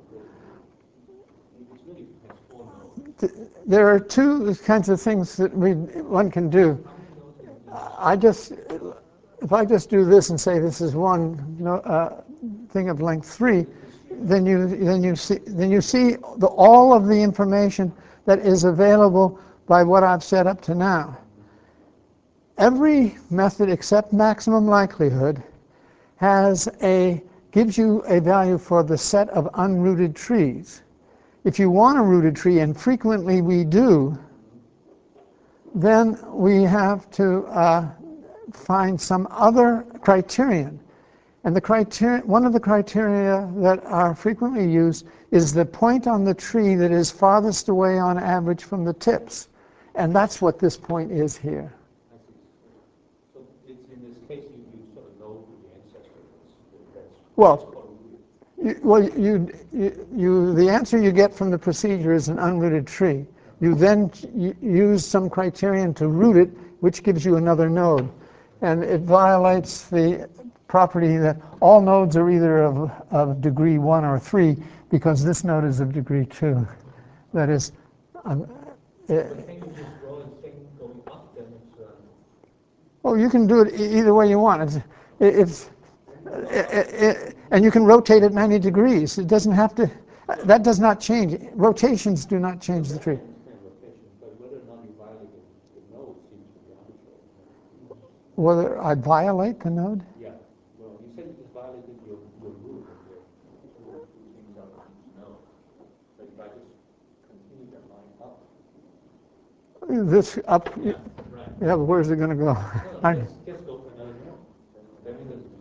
It's really has four nodes. There are two kinds of things that we one can do. I just, if I just do this and say this is one uh, thing of length three, then you then you see then you see the, all of the information that is available by what I've set up to now. Every method except maximum likelihood has a gives you a value for the set of unrooted trees. If you want a rooted tree, and frequently we do, then we have to uh, find some other criterion. And the criteria, one of the criteria that are frequently used is the point on the tree that is farthest away on average from the tips. And that's what this point is here. So it's in this case you, you sort of know who the ancestor is. That's, well, that's called you, well you, you, you, the answer you get from the procedure is an unrooted tree. You then use some criterion to root it, which gives you another node. And it violates the property that all nodes are either of, of degree one or three, because this node is of degree two. That is, um, it, Can you just draw a thing going up, then it's... Uh... oh, you can do it e either way you want. It's, it's, it, it, and you can rotate it ninety degrees. It doesn't have to, that does not change. Rotations do not change the tree. But whether or not you violate the node seems to be arbitrary. Whether I violate the node? Yeah. Well, you said you just violated your, your rule of your two things out of each node. But if I just continue that line up. This up, Yeah, right. yeah, but where's it going to go? No, no, just, just go for another node. Then it doesn't.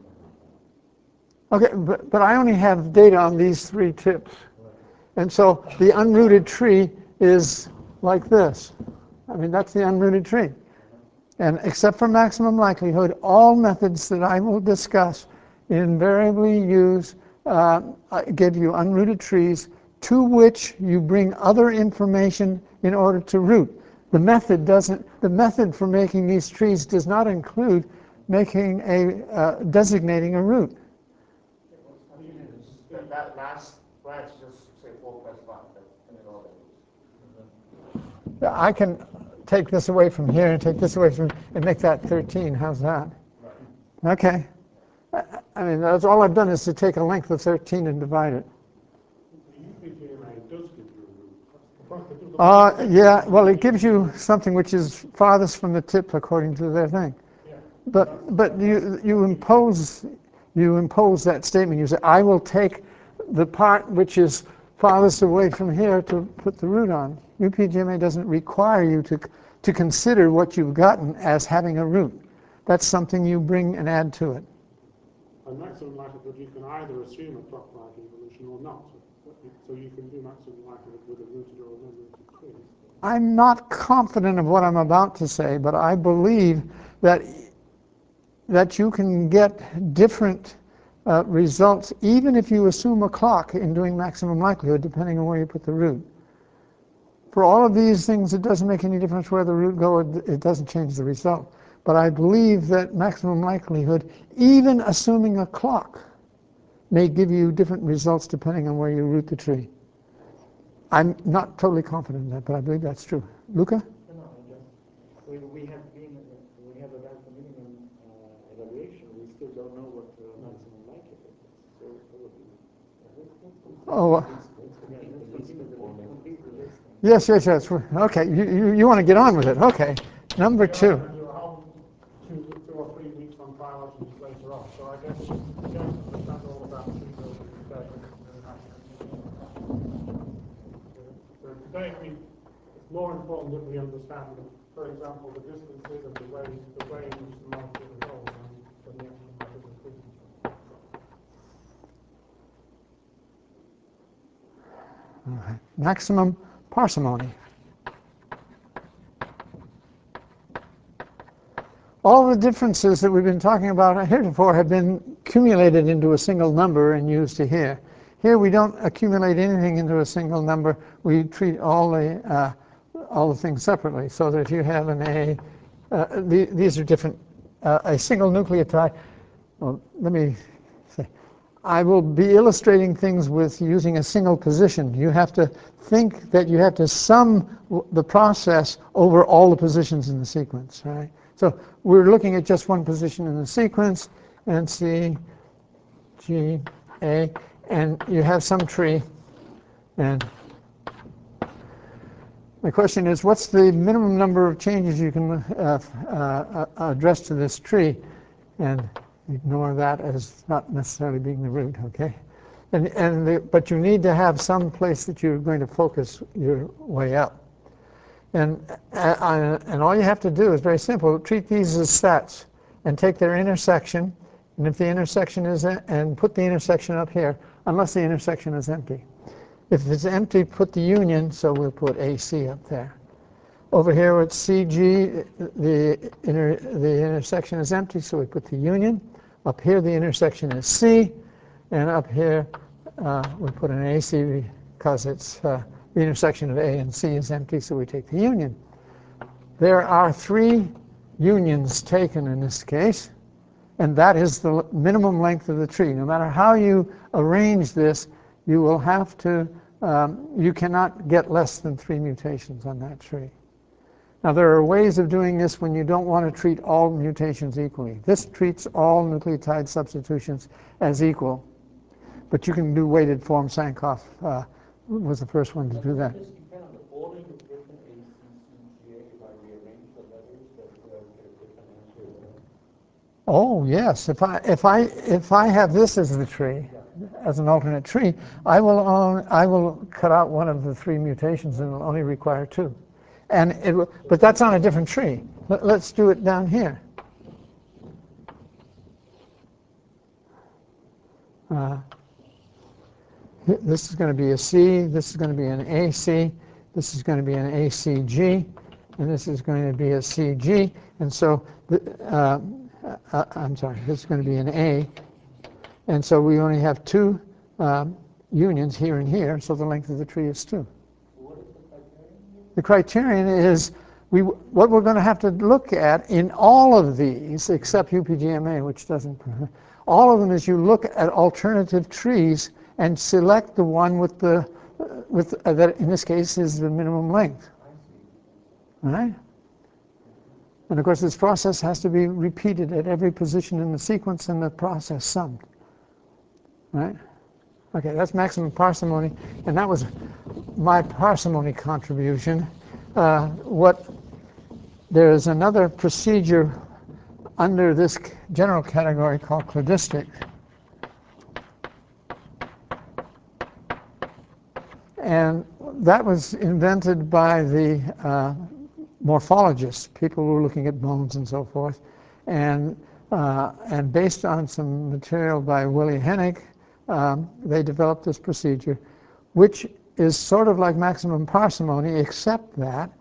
Okay, but, but I only have data on these three tips. And so the unrooted tree is like this. I mean, that's the unrooted tree. And except for maximum likelihood, all methods that I will discuss invariably use, uh, give you unrooted trees to which you bring other information in order to root. The method doesn't, the method for making these trees does not include making a, uh, designating a root. That last branch, just say four plus five, and then all that. I can take this away from here and take this away from, and make that thirteen. How's that? Right. Okay. I mean, that's all I've done is to take a length of thirteen and divide it. Uh, yeah, well, it gives you something which is farthest from the tip according to their thing. But but you you impose you impose that statement. You say, I will take the part which is farthest away from here to put the root on. U P G M A doesn't require you to, to consider what you've gotten as having a root. That's something you bring and add to it. And maximum likelihood, you can either assume a clockwise evolution or not. So you can do maximum likelihood with a rooted or a non-rooted tree. I'm not confident of what I'm about to say, but I believe that that you can get different uh, results even if you assume a clock in doing maximum likelihood, depending on where you put the root. For all of these things, it doesn't make any difference where the root goes. It doesn't change the result. But I believe that maximum likelihood, even assuming a clock, may give you different results depending on where you root the tree. I'm not totally confident in that, but I believe that's true. Luca? No, no, I just, we, we have been, we have about the minimum uh, evaluation. We still don't know what the maximum likelihood is. So probably. Oh. Uh, yes, yes, yes. Okay, you, you, you want to get on with it. Okay. Number two. Two, two or three weeks on biology later on. So I guess you don't understand all about tree building today. So today we, it's more important that we understand, for example, the distances and the way the way in which the molecule evolves than the actual method of treatment. All right. Maximum parsimony. All the differences that we've been talking about heretofore have been accumulated into a single number and used to here. Here we don't accumulate anything into a single number. We treat all the uh, all the things separately. So that if you have an A, uh, the, these are different. Uh, a single nucleotide. Well, let me say, I will be illustrating things with using a single position. You have to think that you have to sum the process over all the positions in the sequence, right? So we're looking at just one position in the sequence, N, C, G, A, and you have some tree. And the question is, what's the minimum number of changes you can uh, uh, address to this tree? And ignore that as not necessarily being the root, okay? And, and the, but you need to have some place that you're going to focus your way up. And, uh, and all you have to do is very simple. Treat these as sets and take their intersection. And if the intersection is, and put the intersection up here, unless the intersection is empty. If it's empty, put the union, so we'll put A C up there. Over here it's C G, the, inter, the intersection is empty, so we put the union. Up here the intersection is C, and up here uh, we put an A C because it's uh, the intersection of A and C is empty, so we take the union. There are three unions taken in this case, and that is the minimum length of the tree. No matter how you arrange this, you will have to, um, you cannot get less than three mutations on that tree. Now, there are ways of doing this when you don't want to treat all mutations equally. This treats all nucleotide substitutions as equal, but you can do weighted form. Sankoff uh, was the first one to do that. Does it depend on the order you give them, A, C, C, G, A, if I rearrange the letters, that uh, get a different answer? Oh, yes. If I, if I, if I have this as the tree, as an alternate tree, I will, own, I will cut out one of the three mutations and it'll only require two. And it, but that's on a different tree. Let, let's do it down here. Uh, this is going to be a C, this is going to be an A C, this is going to be an A C G, and this is going to be a C G. And so, uh, uh, I'm sorry, this is going to be an A. And so we only have two um, unions here and here, so the length of the tree is two. The criterion is we, what we're going to have to look at in all of these, except U P G M A, which doesn't, all of them is you look at alternative trees and select the one with the, with uh, that in this case is the minimum length. All right? And of course, this process has to be repeated at every position in the sequence and the process summed. Right? Okay, that's maximum parsimony, and that was my parsimony contribution. Uh, what there is another procedure under this general category called cladistic, and that was invented by the uh, morphologists, people who were looking at bones and so forth. And, uh, and based on some material by Willy Hennig, um, they developed this procedure, which is sort of like maximum parsimony, except that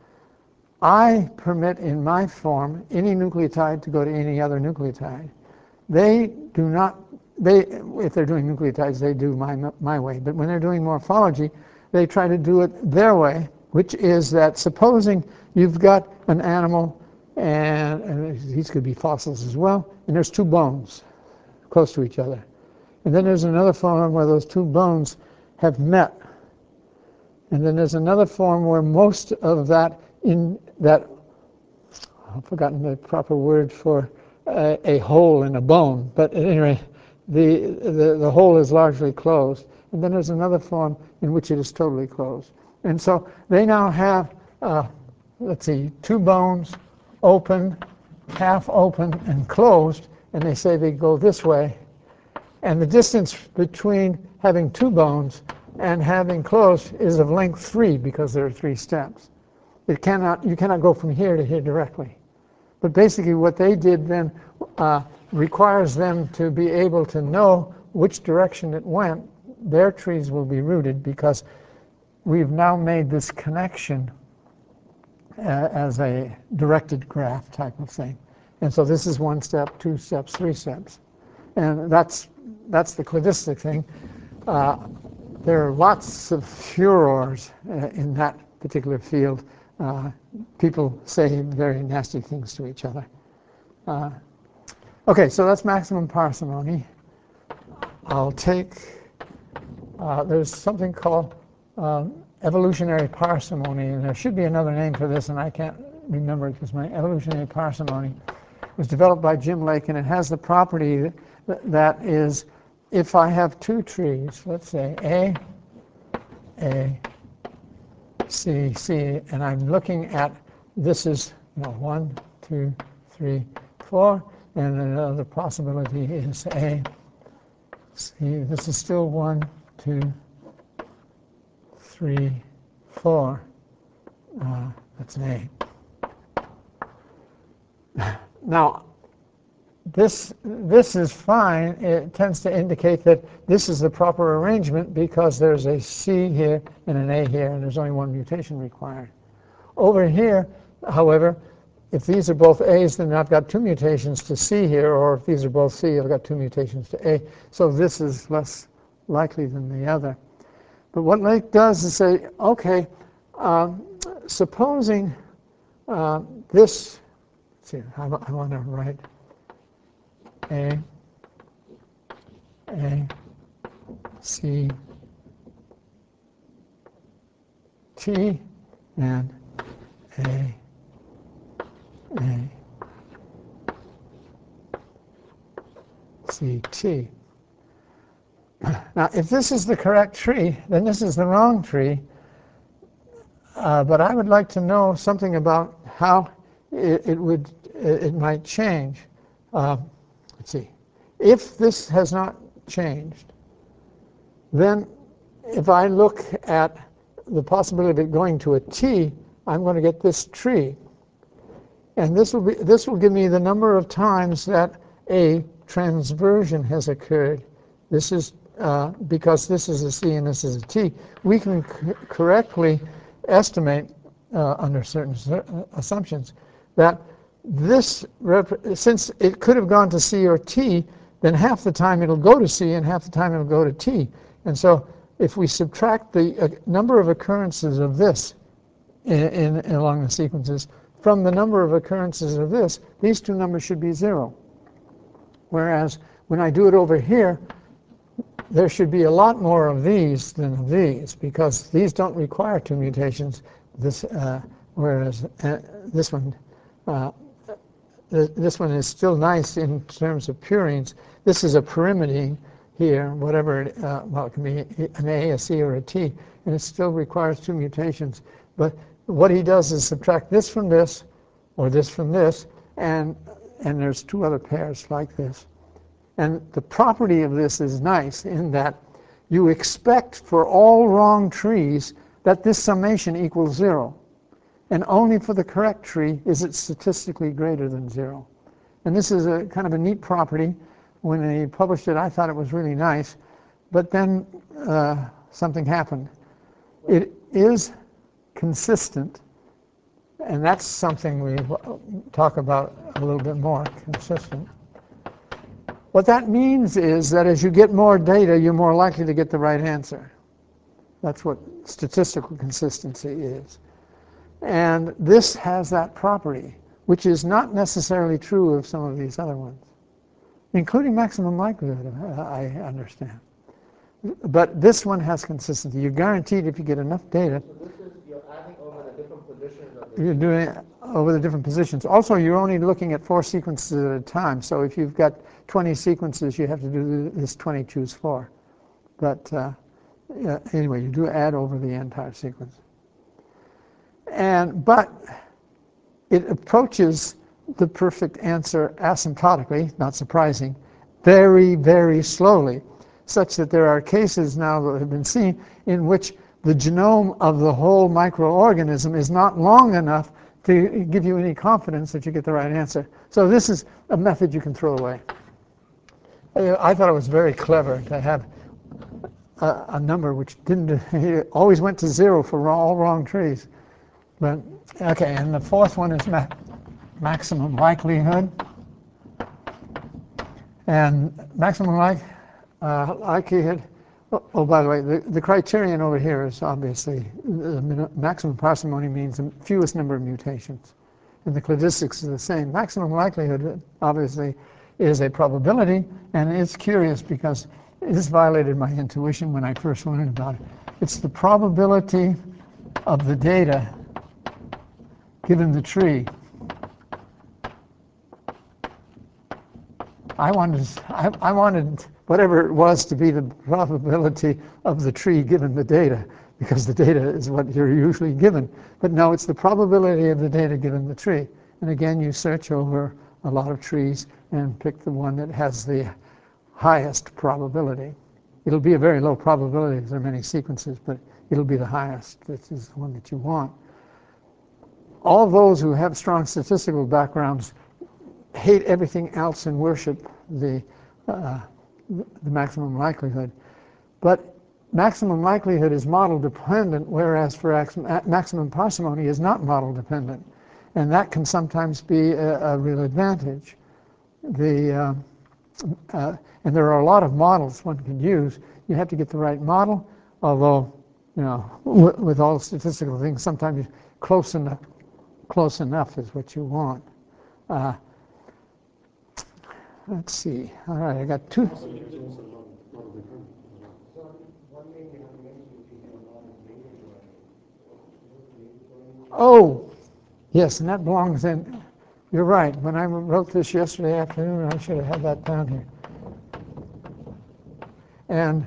I permit in my form any nucleotide to go to any other nucleotide. They do not, they, if they're doing nucleotides, they do my, my way. But when they're doing morphology, they try to do it their way, which is that supposing you've got an animal, and, and these could be fossils as well, and there's two bones close to each other. And then there's another form where those two bones have met. And then there's another form where most of that, in that, I've forgotten the proper word for a, a hole in a bone, but at any rate, the, the, the hole is largely closed. And then there's another form in which it is totally closed. And so they now have, uh, let's see, two bones, open, half open, and closed, and they say they go this way. And the distance between having two bones and having closed is of length three, because there are three steps. It cannot, you cannot go from here to here directly. But basically what they did then uh, requires them to be able to know which direction it went. Their trees will be rooted because we've now made this connection uh, as a directed graph type of thing. And so this is one step, two steps, three steps. And that's, that's the cladistic thing. Uh, there are lots of furors uh, in that particular field. Uh, people say very nasty things to each other. Uh, okay, so that's maximum parsimony. I'll take, uh, there's something called um, evolutionary parsimony, and there should be another name for this, and I can't remember it because my evolutionary parsimony was developed by Jim Lake, and it has the property that, that is, if I have two trees, let's say A, A, C, C, and I'm looking at, this is, you know, one, two, three, four, and another possibility is A, C, this is still one, two, three, four, uh, that's an A. Now, this, this is fine. It tends to indicate that this is the proper arrangement because there's a C here and an A here, and there's only one mutation required. Over here, however, if these are both A's, then I've got two mutations to C here, or if these are both C, I've got two mutations to A. So this is less likely than the other. But what Lake does is say, okay, um, supposing uh, this, let's see, I, I want to write A, A, C, T, and A, A, C, T. Now, if this is the correct tree, then this is the wrong tree. Uh, but I would like to know something about how it, it would, it might change. Uh, let's see. If this has not changed, then if I look at the possibility of it going to a T, I'm going to get this tree. And this will be, this will give me the number of times that a transversion has occurred. This is uh, because this is a C and this is a T. We can c correctly estimate uh, under certain assumptions that this, since it could have gone to C or T, then half the time it'll go to C and half the time it'll go to T. And so if we subtract the uh, number of occurrences of this in, in, along the sequences from the number of occurrences of this, these two numbers should be zero. Whereas when I do it over here, there should be a lot more of these than of these, because these don't require two mutations, this, uh, whereas uh, this one uh, th this one is still nice in terms of purines. This is a pyrimidine here, whatever, it, uh, well, it can be an A, a C, or a T, and it still requires two mutations. But what he does is subtract this from this, or this from this, and, and there's two other pairs like this. And the property of this is nice in that you expect for all wrong trees that this summation equals zero. And only for the correct tree is it statistically greater than zero. And this is a kind of a neat property. When they published it, I thought it was really nice. But then uh, something happened. It is consistent, and that's something we talk about a little bit more, consistent. What that means is that as you get more data, you're more likely to get the right answer. That's what statistical consistency is. And this has that property, which is not necessarily true of some of these other ones, including maximum likelihood, I understand. But this one has consistency. You're guaranteed if you get enough data. So this is, you're adding over the different positions of the You're doing it over the different positions. Also, you're only looking at four sequences at a time. So if you've got twenty sequences, you have to do this twenty choose four. But uh, yeah, anyway, you do add over the entire sequence. And but it approaches the perfect answer asymptotically, not surprising, very, very slowly, such that there are cases now that have been seen in which the genome of the whole microorganism is not long enough to give you any confidence that you get the right answer. So this is a method you can throw away. I thought it was very clever to have a, a number which didn't, it always went to zero for all wrong trees. But, okay, and the fourth one is ma maximum likelihood. And maximum like, uh, likelihood, oh, oh, by the way, the, the criterion over here is obviously, the maximum parsimony means the fewest number of mutations. And the cladistics is the same. Maximum likelihood, obviously, is a probability, and it's curious because this violated my intuition when I first learned about it. It's the probability of the data given the tree. I wanted, I, I wanted whatever it was to be the probability of the tree given the data, because the data is what you're usually given. But no, it's the probability of the data given the tree. And again, you search over a lot of trees and pick the one that has the highest probability. It'll be a very low probability if there are many sequences, but it'll be the highest, which is the one that you want. All those who have strong statistical backgrounds hate everything else and worship the, uh, the maximum likelihood. But maximum likelihood is model dependent, whereas for maximum parsimony is not model dependent. And that can sometimes be a, a real advantage. The, uh, uh, and there are a lot of models one can use. You have to get the right model, although, you know, w with all statistical things, sometimes close enough, close enough is what you want. Uh, let's see. All right, I got two. Oh, yes, and that belongs in. You're right. When I wrote this yesterday afternoon, I should have had that down here. And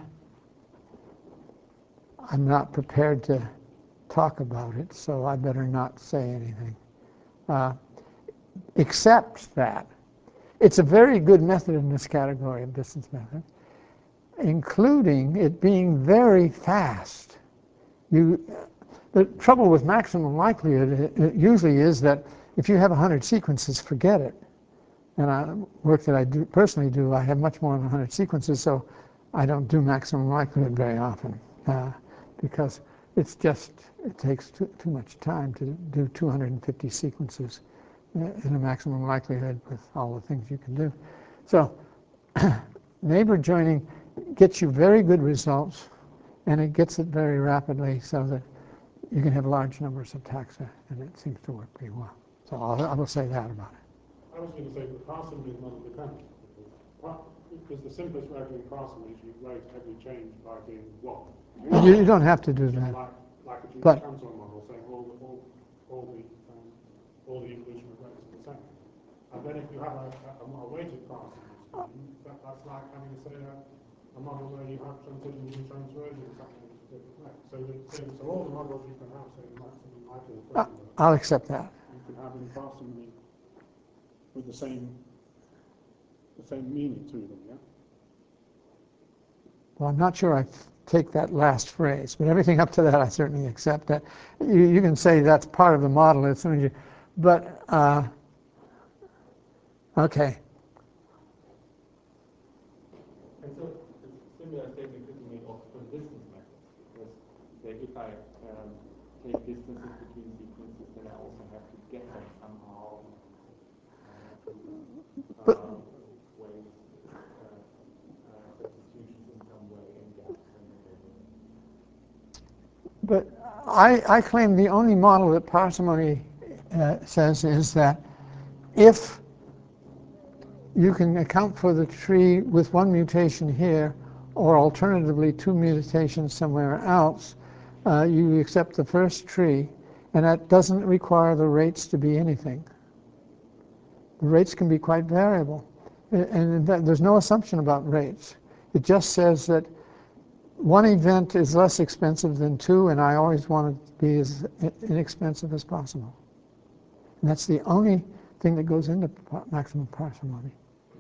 I'm not prepared to talk about it, so I better not say anything. Uh, except that it's a very good method in this category of distance method, including it being very fast. You, the trouble with maximum likelihood it usually is that if you have one hundred sequences, forget it. And I, work that I do personally do, I have much more than one hundred sequences, so I don't do maximum likelihood very often uh, because it's just, it takes too, too much time to do two hundred fifty sequences in a maximum likelihood with all the things you can do. So neighbor joining gets you very good results, and it gets it very rapidly so that you can have large numbers of taxa, and it seems to work pretty well. So I'll, I will say that about it. I was going to say that parsimony is not dependent. Because the simplest way of doing parsimony is you rate every change by being one. You, you don't have to do that. Like, like a But, transform model, saying all the, all, all the, um, all the evolutionary rates are the same. And then if you have a, a, a weighted parsimony scheme, that, that's like having, say, a, a model where you have transitions and transversions happening at different rates. So, the, so, so all the models you can have, say, the maximum likelihood framework, I'll accept that. you can have in parsimony with the same the same meaning to them, yeah? Well, I'm not sure I take that last phrase. But everything up to that, I certainly accept that. You, you can say that's part of the model as soon as you, but, uh, okay. And so, it's similar statement could be made also for the distance methods, because say if I um, take distances between sequences, then I also have to get them somehow. Uh, But, uh, ways, uh, uh, substitutions in some way, and gaps and but I, I claim the only model that parsimony uh, says is that if you can account for the tree with one mutation here, or alternatively two mutations somewhere else, uh, you accept the first tree, and that doesn't require the rates to be anything. The rates can be quite variable, and there's no assumption about rates. It just says that one event is less expensive than two, and I always want it to be as inexpensive as possible. And that's the only thing that goes into maximum parsimony.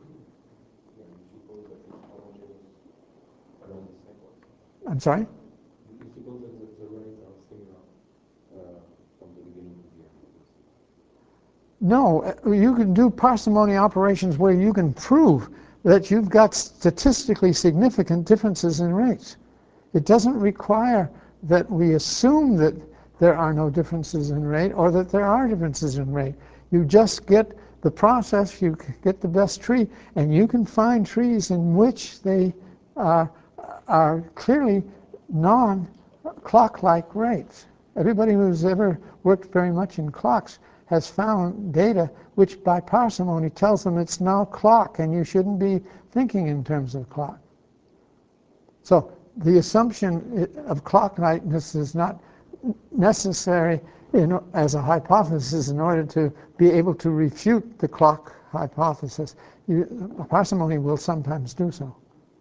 I'm sorry? You suppose that the, the rates are similar uh, from the beginning to the end? No, you can do parsimony operations where you can prove that you've got statistically significant differences in rates. It doesn't require that we assume that there are no differences in rate or that there are differences in rate. You just get the process, you get the best tree, and you can find trees in which they are, are clearly non-clock-like rates. Everybody who's ever worked very much in clocks has found data which by parsimony tells them it's now clock and you shouldn't be thinking in terms of clock. So the assumption of clock-likeness is not necessary in, as a hypothesis in order to be able to refute the clock hypothesis. You, parsimony will sometimes do so.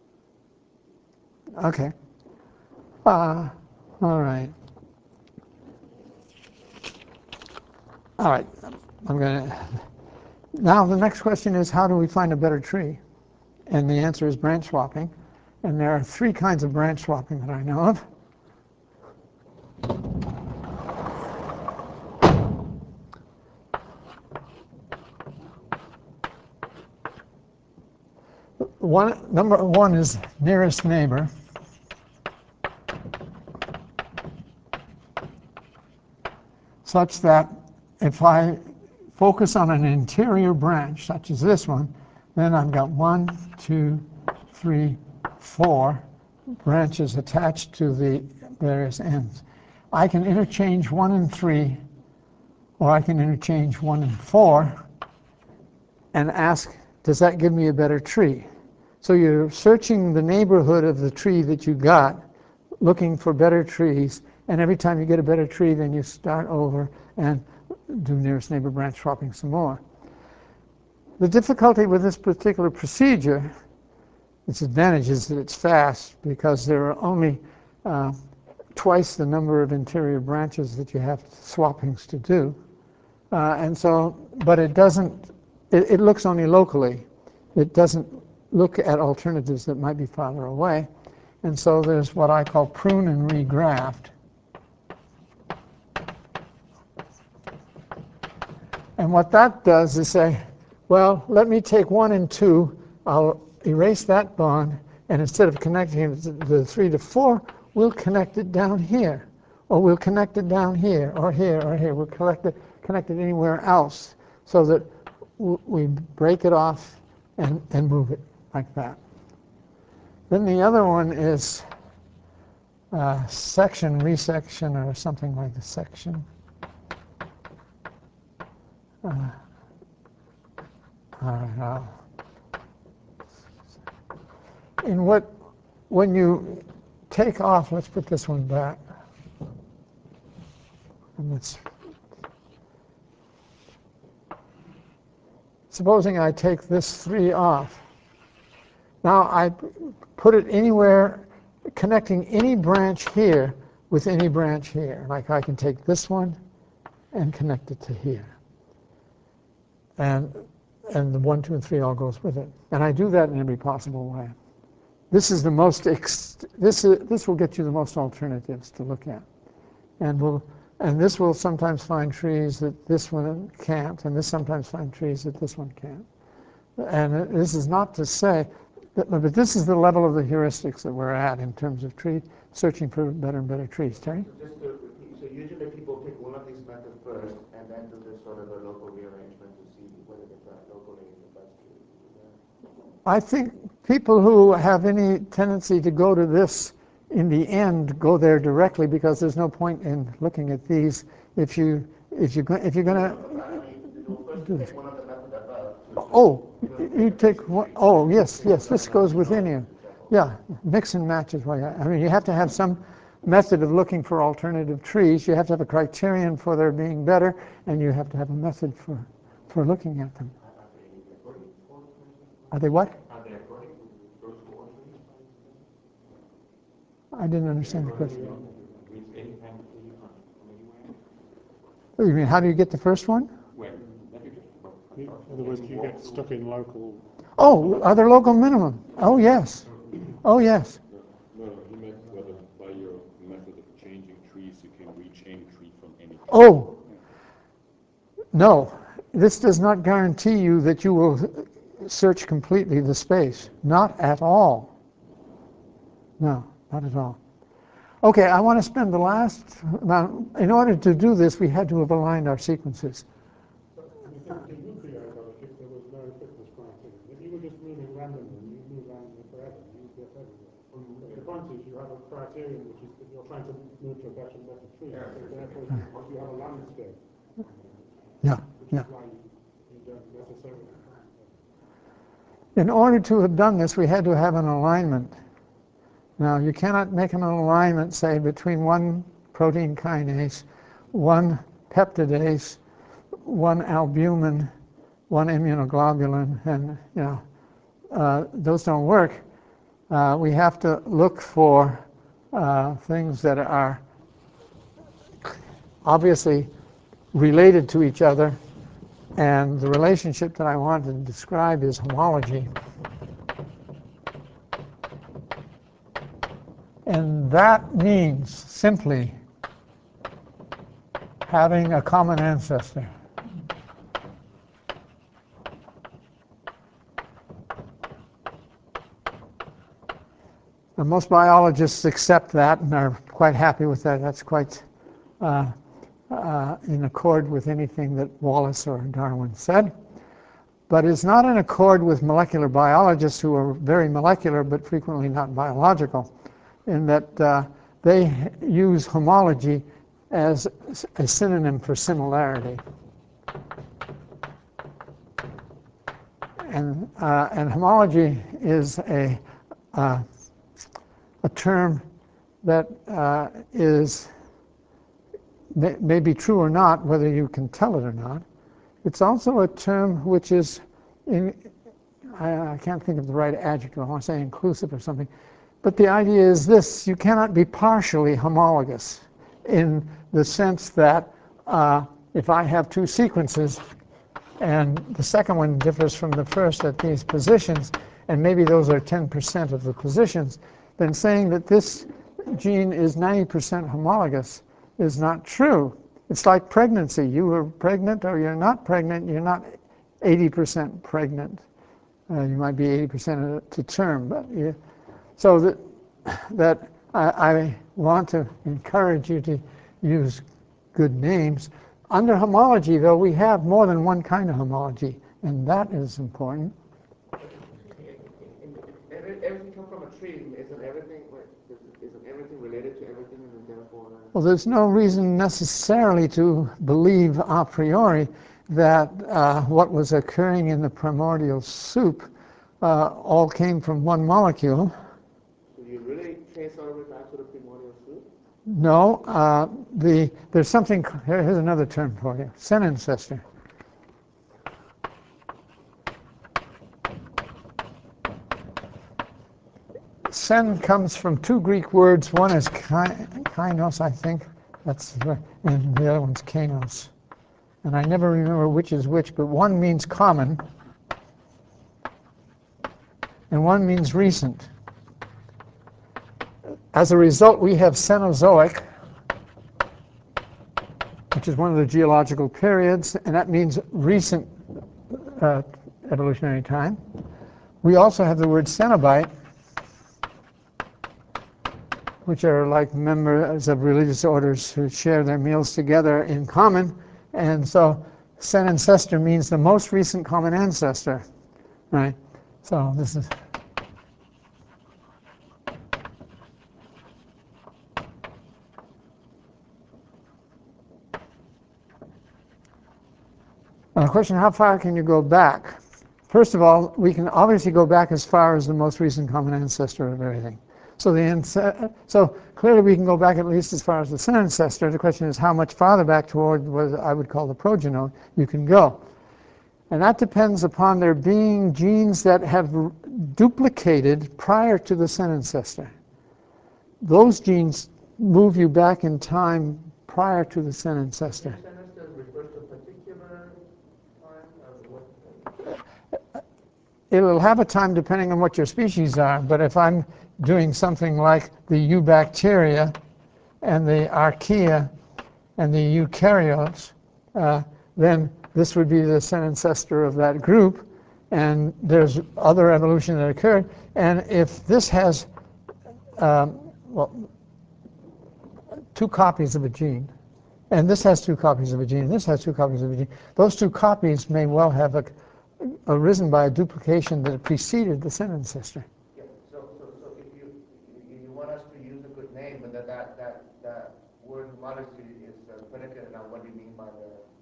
Okay. Uh, all right. All right. I'm going to. Now the next question is, how do we find a better tree? And the answer is branch swapping. And there are three kinds of branch swapping that I know of. One, number one is nearest neighbor. Such that if I focus on an interior branch, such as this one, then I've got one, two, three, four branches attached to the various ends. I can interchange one and three, or I can interchange one and four, and ask, does that give me a better tree? So you're searching the neighborhood of the tree that you got, looking for better trees, and every time you get a better tree, then you start over and do nearest neighbor branch swapping some more. The difficulty with this particular procedure, its advantage is that it's fast, because there are only uh, twice the number of interior branches that you have swappings to do. Uh, and so, but it doesn't, it, it looks only locally. It doesn't look at alternatives that might be farther away. And so there's what I call prune and regraft. And what that does is say, well, let me take one and two, I'll erase that bond, and instead of connecting it to the three to four, we'll connect it down here, or we'll connect it down here, or here, or here. We'll connect it, connect it anywhere else, so that we break it off and, and move it like that. Then the other one is uh, section, resection, or something like a section. Uh, all right, I'll, in what, when you take off, let's put this one back. And let's, supposing I take this three off. Now I put it anywhere, connecting any branch here with any branch here. Like I can take this one and connect it to here. And, and the one, two, and three all goes with it. And I do that in every possible way. this is the most, ex this, is, this will get you the most alternatives to look at. And, we'll, and this will sometimes find trees that this one can't, and this sometimes find trees that this one can't. And this is not to say, that, but this is the level of the heuristics that we're at in terms of tree searching for better and better trees. Terry? So just to repeat, so usually people pick one of these methods first and then do this sort of a local rearrangement to see whether they find locally the best tree. I think people who have any tendency to go to this in the end go there directly, because there's no point in looking at these if you if you if you're going to. Oh, you take one. Oh, yes, yes. This goes within you. Yeah, mix and match is why. I mean, you have to have some method of looking for alternative trees. You have to have a criterion for their being better, and you have to have a method for for looking at them. Are they what? I didn't understand the question. Oh, you mean how do you get the first one? In other words, do you get stuck in local? Oh, other local minimum. Oh, yes. Oh, yes. No, no, he meant whether by your method of changing trees you can reach any tree from any tree. Oh, no. This does not guarantee you that you will search completely the space. Not at all. No, not at all. Okay, I want to spend the last, now, in order to do this, we had to have aligned our sequences. But you think it would be ironic if there was no fitness criteria. If you were just moving randomly, you move randomly forever, you'd get everywhere. But the point is you have a criterion which is that you're trying to move to a better and better tree. So therefore you, you have a landscape. Yeah, which yeah. is why you, you don't necessarily find it. In order to have done this, we had to have an alignment. Now, you cannot make an alignment, say, between one protein kinase, one peptidase, one albumin, one immunoglobulin, and, you know, uh, those don't work. Uh, we have to look for uh, things that are obviously related to each other, and the relationship that I want to describe is homology. And that means simply having a common ancestor. And most biologists accept that and are quite happy with that. That's quite uh, uh, in accord with anything that Wallace or Darwin said. But it's not in accord with molecular biologists who are very molecular but frequently not biological, in that uh, they use homology as a synonym for similarity. And, uh, and homology is a, uh, a term that uh, is, may, may be true or not, whether you can tell it or not. It's also a term which is, in, I, I can't think of the right adjective, I want to say inclusive or something. But the idea is this: you cannot be partially homologous in the sense that uh, if I have two sequences and the second one differs from the first at these positions, and maybe those are ten percent of the positions, then saying that this gene is ninety percent homologous is not true. It's like pregnancy. You are pregnant or you're not pregnant. You're not eighty percent pregnant. Uh, you might be eighty percent to term, but you, so that, that I, I want to encourage you to use good names. Under homology, though, we have more than one kind of homology, and that is important. Everything comes from a tree. Isn't everything, isn't everything related to everything, and therefore? Well, there's no reason necessarily to believe a priori that uh, what was occurring in the primordial soup uh, all came from one molecule. So you really trace all the way back to the primordial soup? No, uh, the, there's something, here's another term for you, senancestor. Sen comes from two Greek words. One is kainos, I think, that's right, and the other one's kanos. And I never remember which is which, but one means common, and one means recent. as a result, we have Cenozoic, which is one of the geological periods, and that means recent uh, evolutionary time. We also have the word Cenobite, which are like members of religious orders who share their meals together in common. And so Cenancestor means the most recent common ancestor, right? So this is... Now, the question, how far can you go back? First of all, we can obviously go back as far as the most recent common ancestor of everything. So, the so clearly we can go back at least as far as the Cenancestor. The question is how much farther back toward what I would call the progenome you can go. And that depends upon there being genes that have duplicated prior to the Cenancestor. Those genes move you back in time prior to the Cenancestor. It'll have a time depending on what your species are, but if I'm doing something like the eubacteria and the archaea and the eukaryotes, uh, then this would be the Cenancestor of that group, and there's other evolution that occurred. And if this has um, well, two copies of a gene, and this has two copies of a gene, and this has two copies of a gene, those two copies may well have a arisen by a duplication that preceded the Cenancestor. Yeah. So, so, so if you, you you want us to use a good name, and that that that, that word homologous is uh, predicated on what do you mean by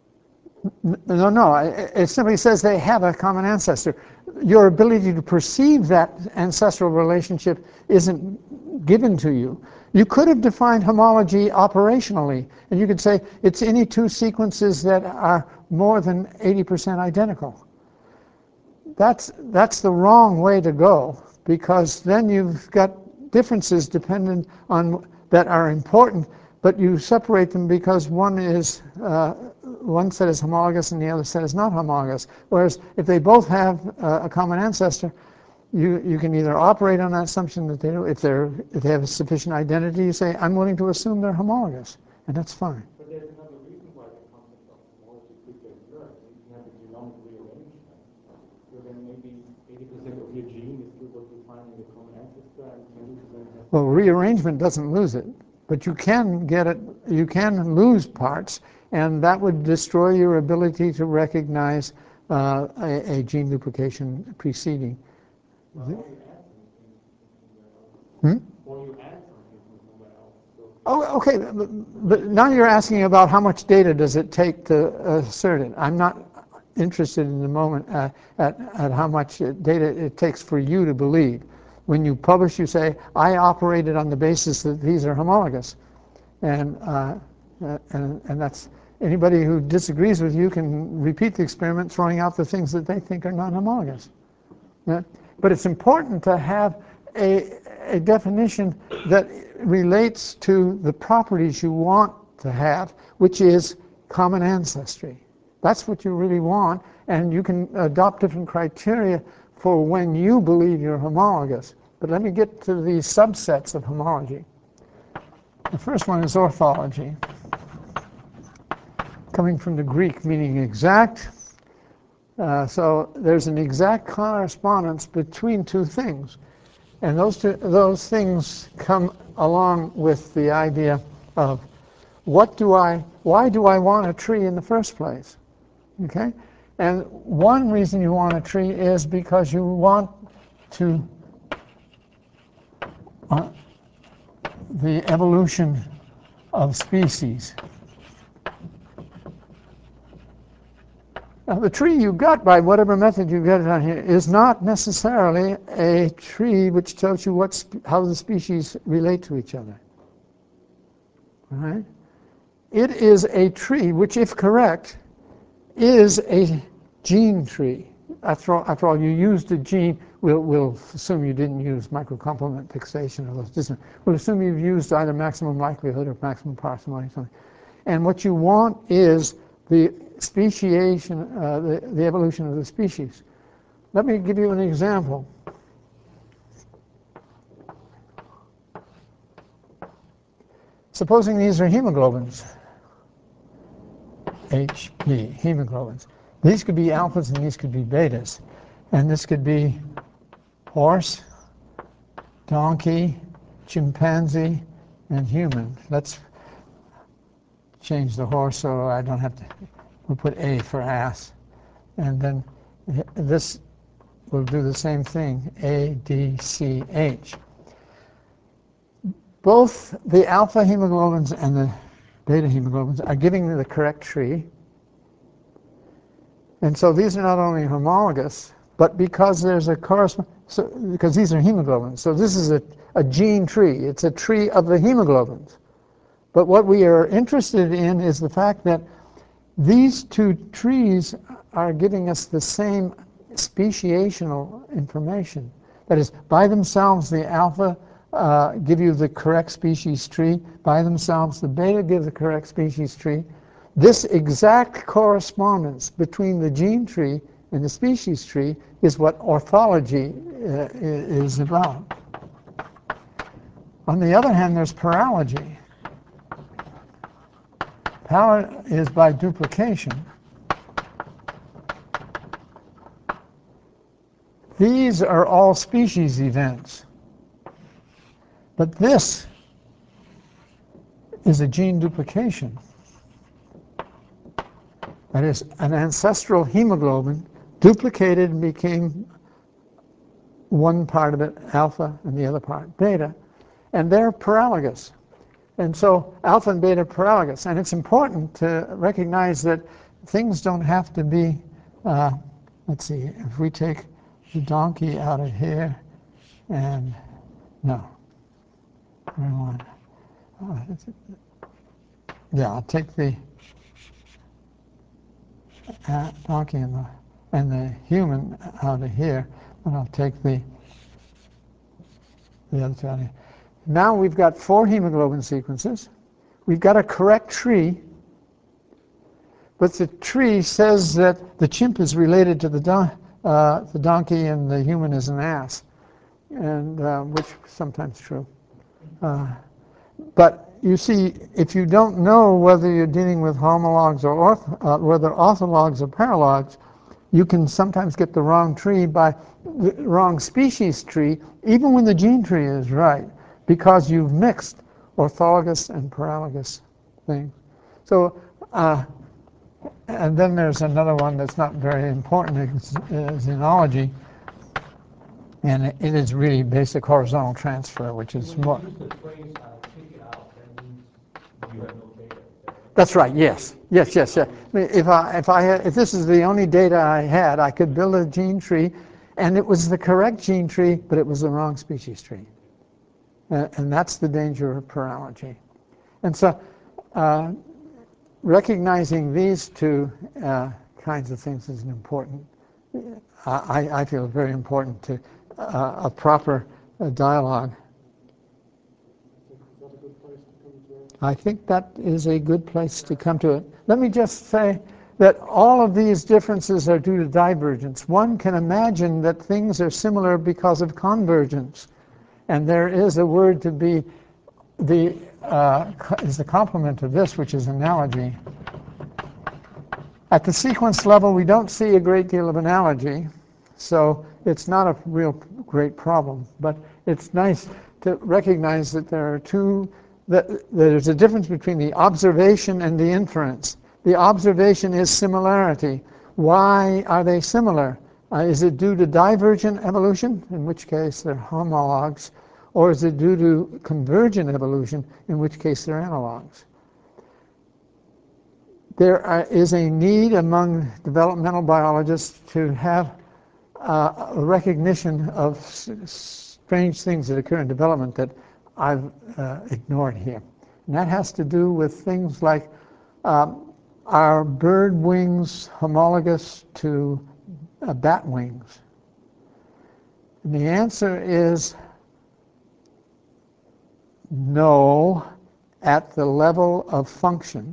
the? No, no. It, it simply says they have a common ancestor. Your ability to perceive that ancestral relationship isn't given to you. You could have defined homology operationally, and you could say it's any two sequences that are more than eighty percent identical. That's, that's the wrong way to go, because then you've got differences dependent on that are important, but you separate them because one is uh, one set is homologous and the other set is not homologous. Whereas if they both have uh, a common ancestor, you you can either operate on that assumption that they do. If they're if they have a sufficient identity, you say I'm willing to assume they're homologous, and that's fine. But there's another reason why the concept of homology could get blurred. If you have a genomic rearrangement, so then maybe eighty percent of your gene is still what you find in the common ancestor, and twenty percent has. Well, rearrangement doesn't lose it, but you can get it. You can lose parts, and that would destroy your ability to recognize uh, a, a gene duplication preceding. Or you add something somewhere else. Hmm? Or you add something from somewhere else. So Oh, okay, but, but now you're asking about how much data does it take to assert it. I'm not interested in the moment uh, at, at how much data it takes for you to believe. When you publish, you say, I operated on the basis that these are homologous. And, uh, and, and that's, anybody who disagrees with you can repeat the experiment, throwing out the things that they think are not homologous. Yeah? But it's important to have a, a definition that relates to the properties you want to have, which is common ancestry. That's what you really want, and you can adopt different criteria for when you believe you're homologous. But let me get to the subsets of homology. The first one is orthology, coming from the Greek, meaning exact. Uh, so there's an exact correspondence between two things. And those two, those things come along with the idea of what do I, why do I want a tree in the first place? Okay? And one reason you want a tree is because you want to, uh, the evolution of species. Now, the tree you got by whatever method you get it on here is not necessarily a tree which tells you what how the species relate to each other. All right? It is a tree which, if correct, is a gene tree. After all, after all you used a gene. We'll, we'll assume you didn't use microcomplement fixation or those. We'll assume you've used either maximum likelihood or maximum parsimony or something. And what you want is the speciation, uh, the, the evolution of the species. Let me give you an example. supposing these are hemoglobins, H B, hemoglobins. These could be alphas and these could be betas. And this could be horse, donkey, chimpanzee, and human. Let's change the horse so I don't have to, we'll put A for ass. And then this will do the same thing, A, D, C, H. Both the alpha hemoglobins and the beta hemoglobins are giving me the correct tree. And so these are not only homologous, but because there's a corresponding, so, because these are hemoglobins. So this is a, a gene tree. It's a tree of the hemoglobins. But what we are interested in is the fact that these two trees are giving us the same speciational information. That is, by themselves, the alpha uh, give you the correct species tree. By themselves, the beta give the correct species tree. This exact correspondence between the gene tree and the species tree is what orthology uh, is about. On the other hand, there's paralogy. Parallel is by duplication. These are all species events. But this is a gene duplication. That is, an ancestral hemoglobin duplicated and became one part of it alpha and the other part beta. And they're paralogous. And so alpha and beta are paralogous. And it's important to recognize that things don't have to be, uh, let's see, if we take the donkey out of here and, no, wrong one. Uh, yeah, I'll take the uh, donkey and the, and the human out of here, and I'll take the, the other two out of here. Now we've got four hemoglobin sequences. We've got a correct tree, but the tree says that the chimp is related to the, don uh, the donkey and the human is an ass, and uh, which is sometimes true. Uh, but you see, if you don't know whether you're dealing with homologs or orth uh, whether orthologs or paralogs, you can sometimes get the wrong tree by the wrong species tree, even when the gene tree is right, because you've mixed orthologous and paralogous things. So, uh, and then there's another one that's not very important, is, is xenology, and it, it is really basic horizontal transfer, which is more. That's right. Yes. Yes. Yes. Yes. If I if I had, if this is the only data I had, I could build a gene tree, and it was the correct gene tree, but it was the wrong species tree, uh, and that's the danger of paralogy. And so, uh, recognizing these two uh, kinds of things is important. I, I feel very important to uh, a proper uh, dialogue. I think that is a good place to come to it. Let me just say that all of these differences are due to divergence. One can imagine that things are similar because of convergence. And there is a word to be, the uh, is the complement of this, which is analogy. At the sequence level, we don't see a great deal of analogy, so it's not a real great problem. But it's nice to recognize that there are two that there's a difference between the observation and the inference. The observation is similarity. Why are they similar? Uh, is it due to divergent evolution, in which case they're homologs, or is it due to convergent evolution, in which case they're analogs? There are, is a need among developmental biologists to have uh, a recognition of s strange things that occur in development that I've uh, ignored here. And that has to do with things like, um, are bird wings homologous to uh, bat wings? And the answer is no, at the level of function.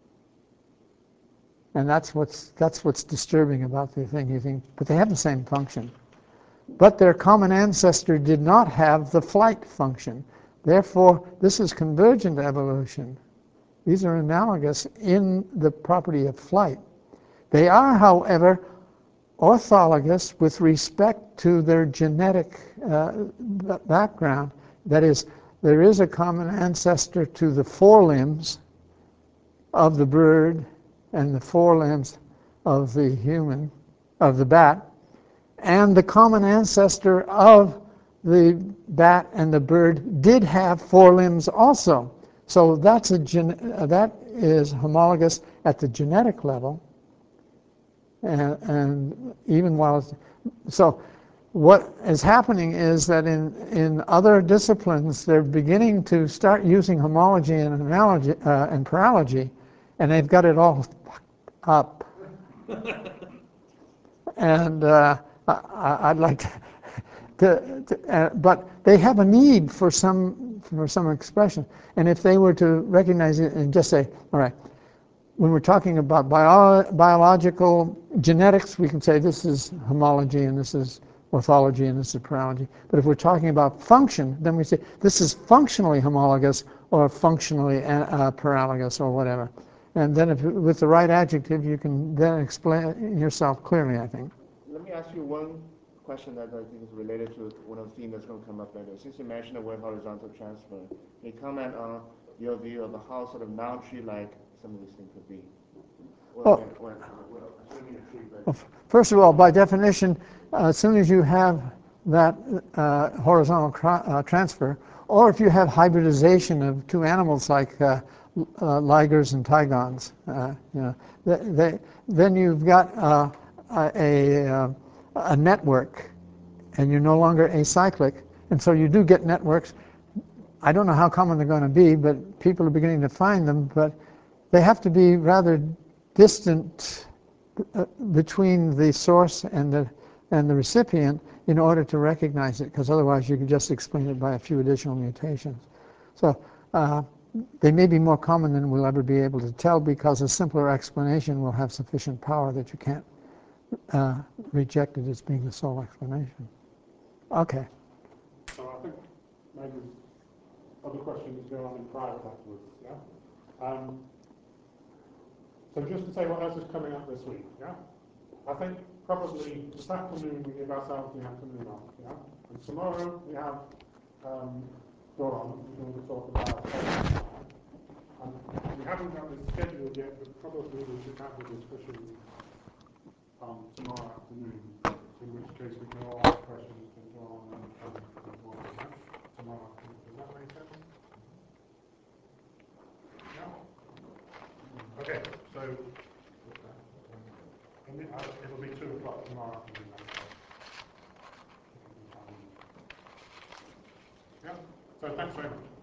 And that's what's, that's what's disturbing about the thing. You think, but they have the same function. But their common ancestor did not have the flight function. Therefore, this is convergent evolution. These are analogous in the property of flight. They are, however, orthologous with respect to their genetic uh, background. That is, there is a common ancestor to the forelimbs of the bird and the forelimbs of the human, of the bat, and the common ancestor of the bat and the bird did have forelimbs also. So that's a gen uh, that is homologous at the genetic level, and, and even while it's, so what is happening is that in in other disciplines they're beginning to start using homology and analogy uh, and paralogy, and they've got it all up. And uh, I, I'd like to. To, to, uh, but they have a need for some for some expression, and if they were to recognize it and just say, all right, when we're talking about bio, biological genetics, we can say this is homology and this is orthology and this is paralogy. But if we're talking about function, then we say this is functionally homologous or functionally uh, paralogous or whatever. And then if, with the right adjective, you can then explain yourself clearly, I think. Let me ask you one question that I think is related to one of the themes that's going to come up later. Since you mentioned the word horizontal transfer, can you comment on your view of how sort of non-tree-like some of these things could be? Well, Oh. well, well, assuming a tree, but Well, first of all, by definition, uh, as soon as you have that uh, horizontal uh, transfer, or if you have hybridization of two animals like uh, uh, ligers and tigons, uh, you know, they, they, then you've got uh, a, a, a network, and you're no longer acyclic, and so you do get networks. I don't know how common they're going to be, but people are beginning to find them, but they have to be rather distant uh, between the source and the and the recipient in order to recognize it, because otherwise you can just explain it by a few additional mutations. So uh, they may be more common than we'll ever be able to tell, because a simpler explanation will have sufficient power that you can't uh, reject it as being the sole explanation. Okay. So I think maybe other questions go on in private afterwards, yeah? Um, so just to say what else is coming up this week, yeah? I think probably this afternoon we give ourselves the afternoon off, yeah? And tomorrow we have um, Doron, who's going to talk about and we haven't got this scheduled yet, but probably we should have the discussion um, tomorrow afternoon, in which case we can all ask questions to Doron and, and, and Warren, yeah? Tomorrow afternoon. Does that make sense? Yeah? Okay, so it'll be two o'clock tomorrow afternoon. Yeah, so thanks very much.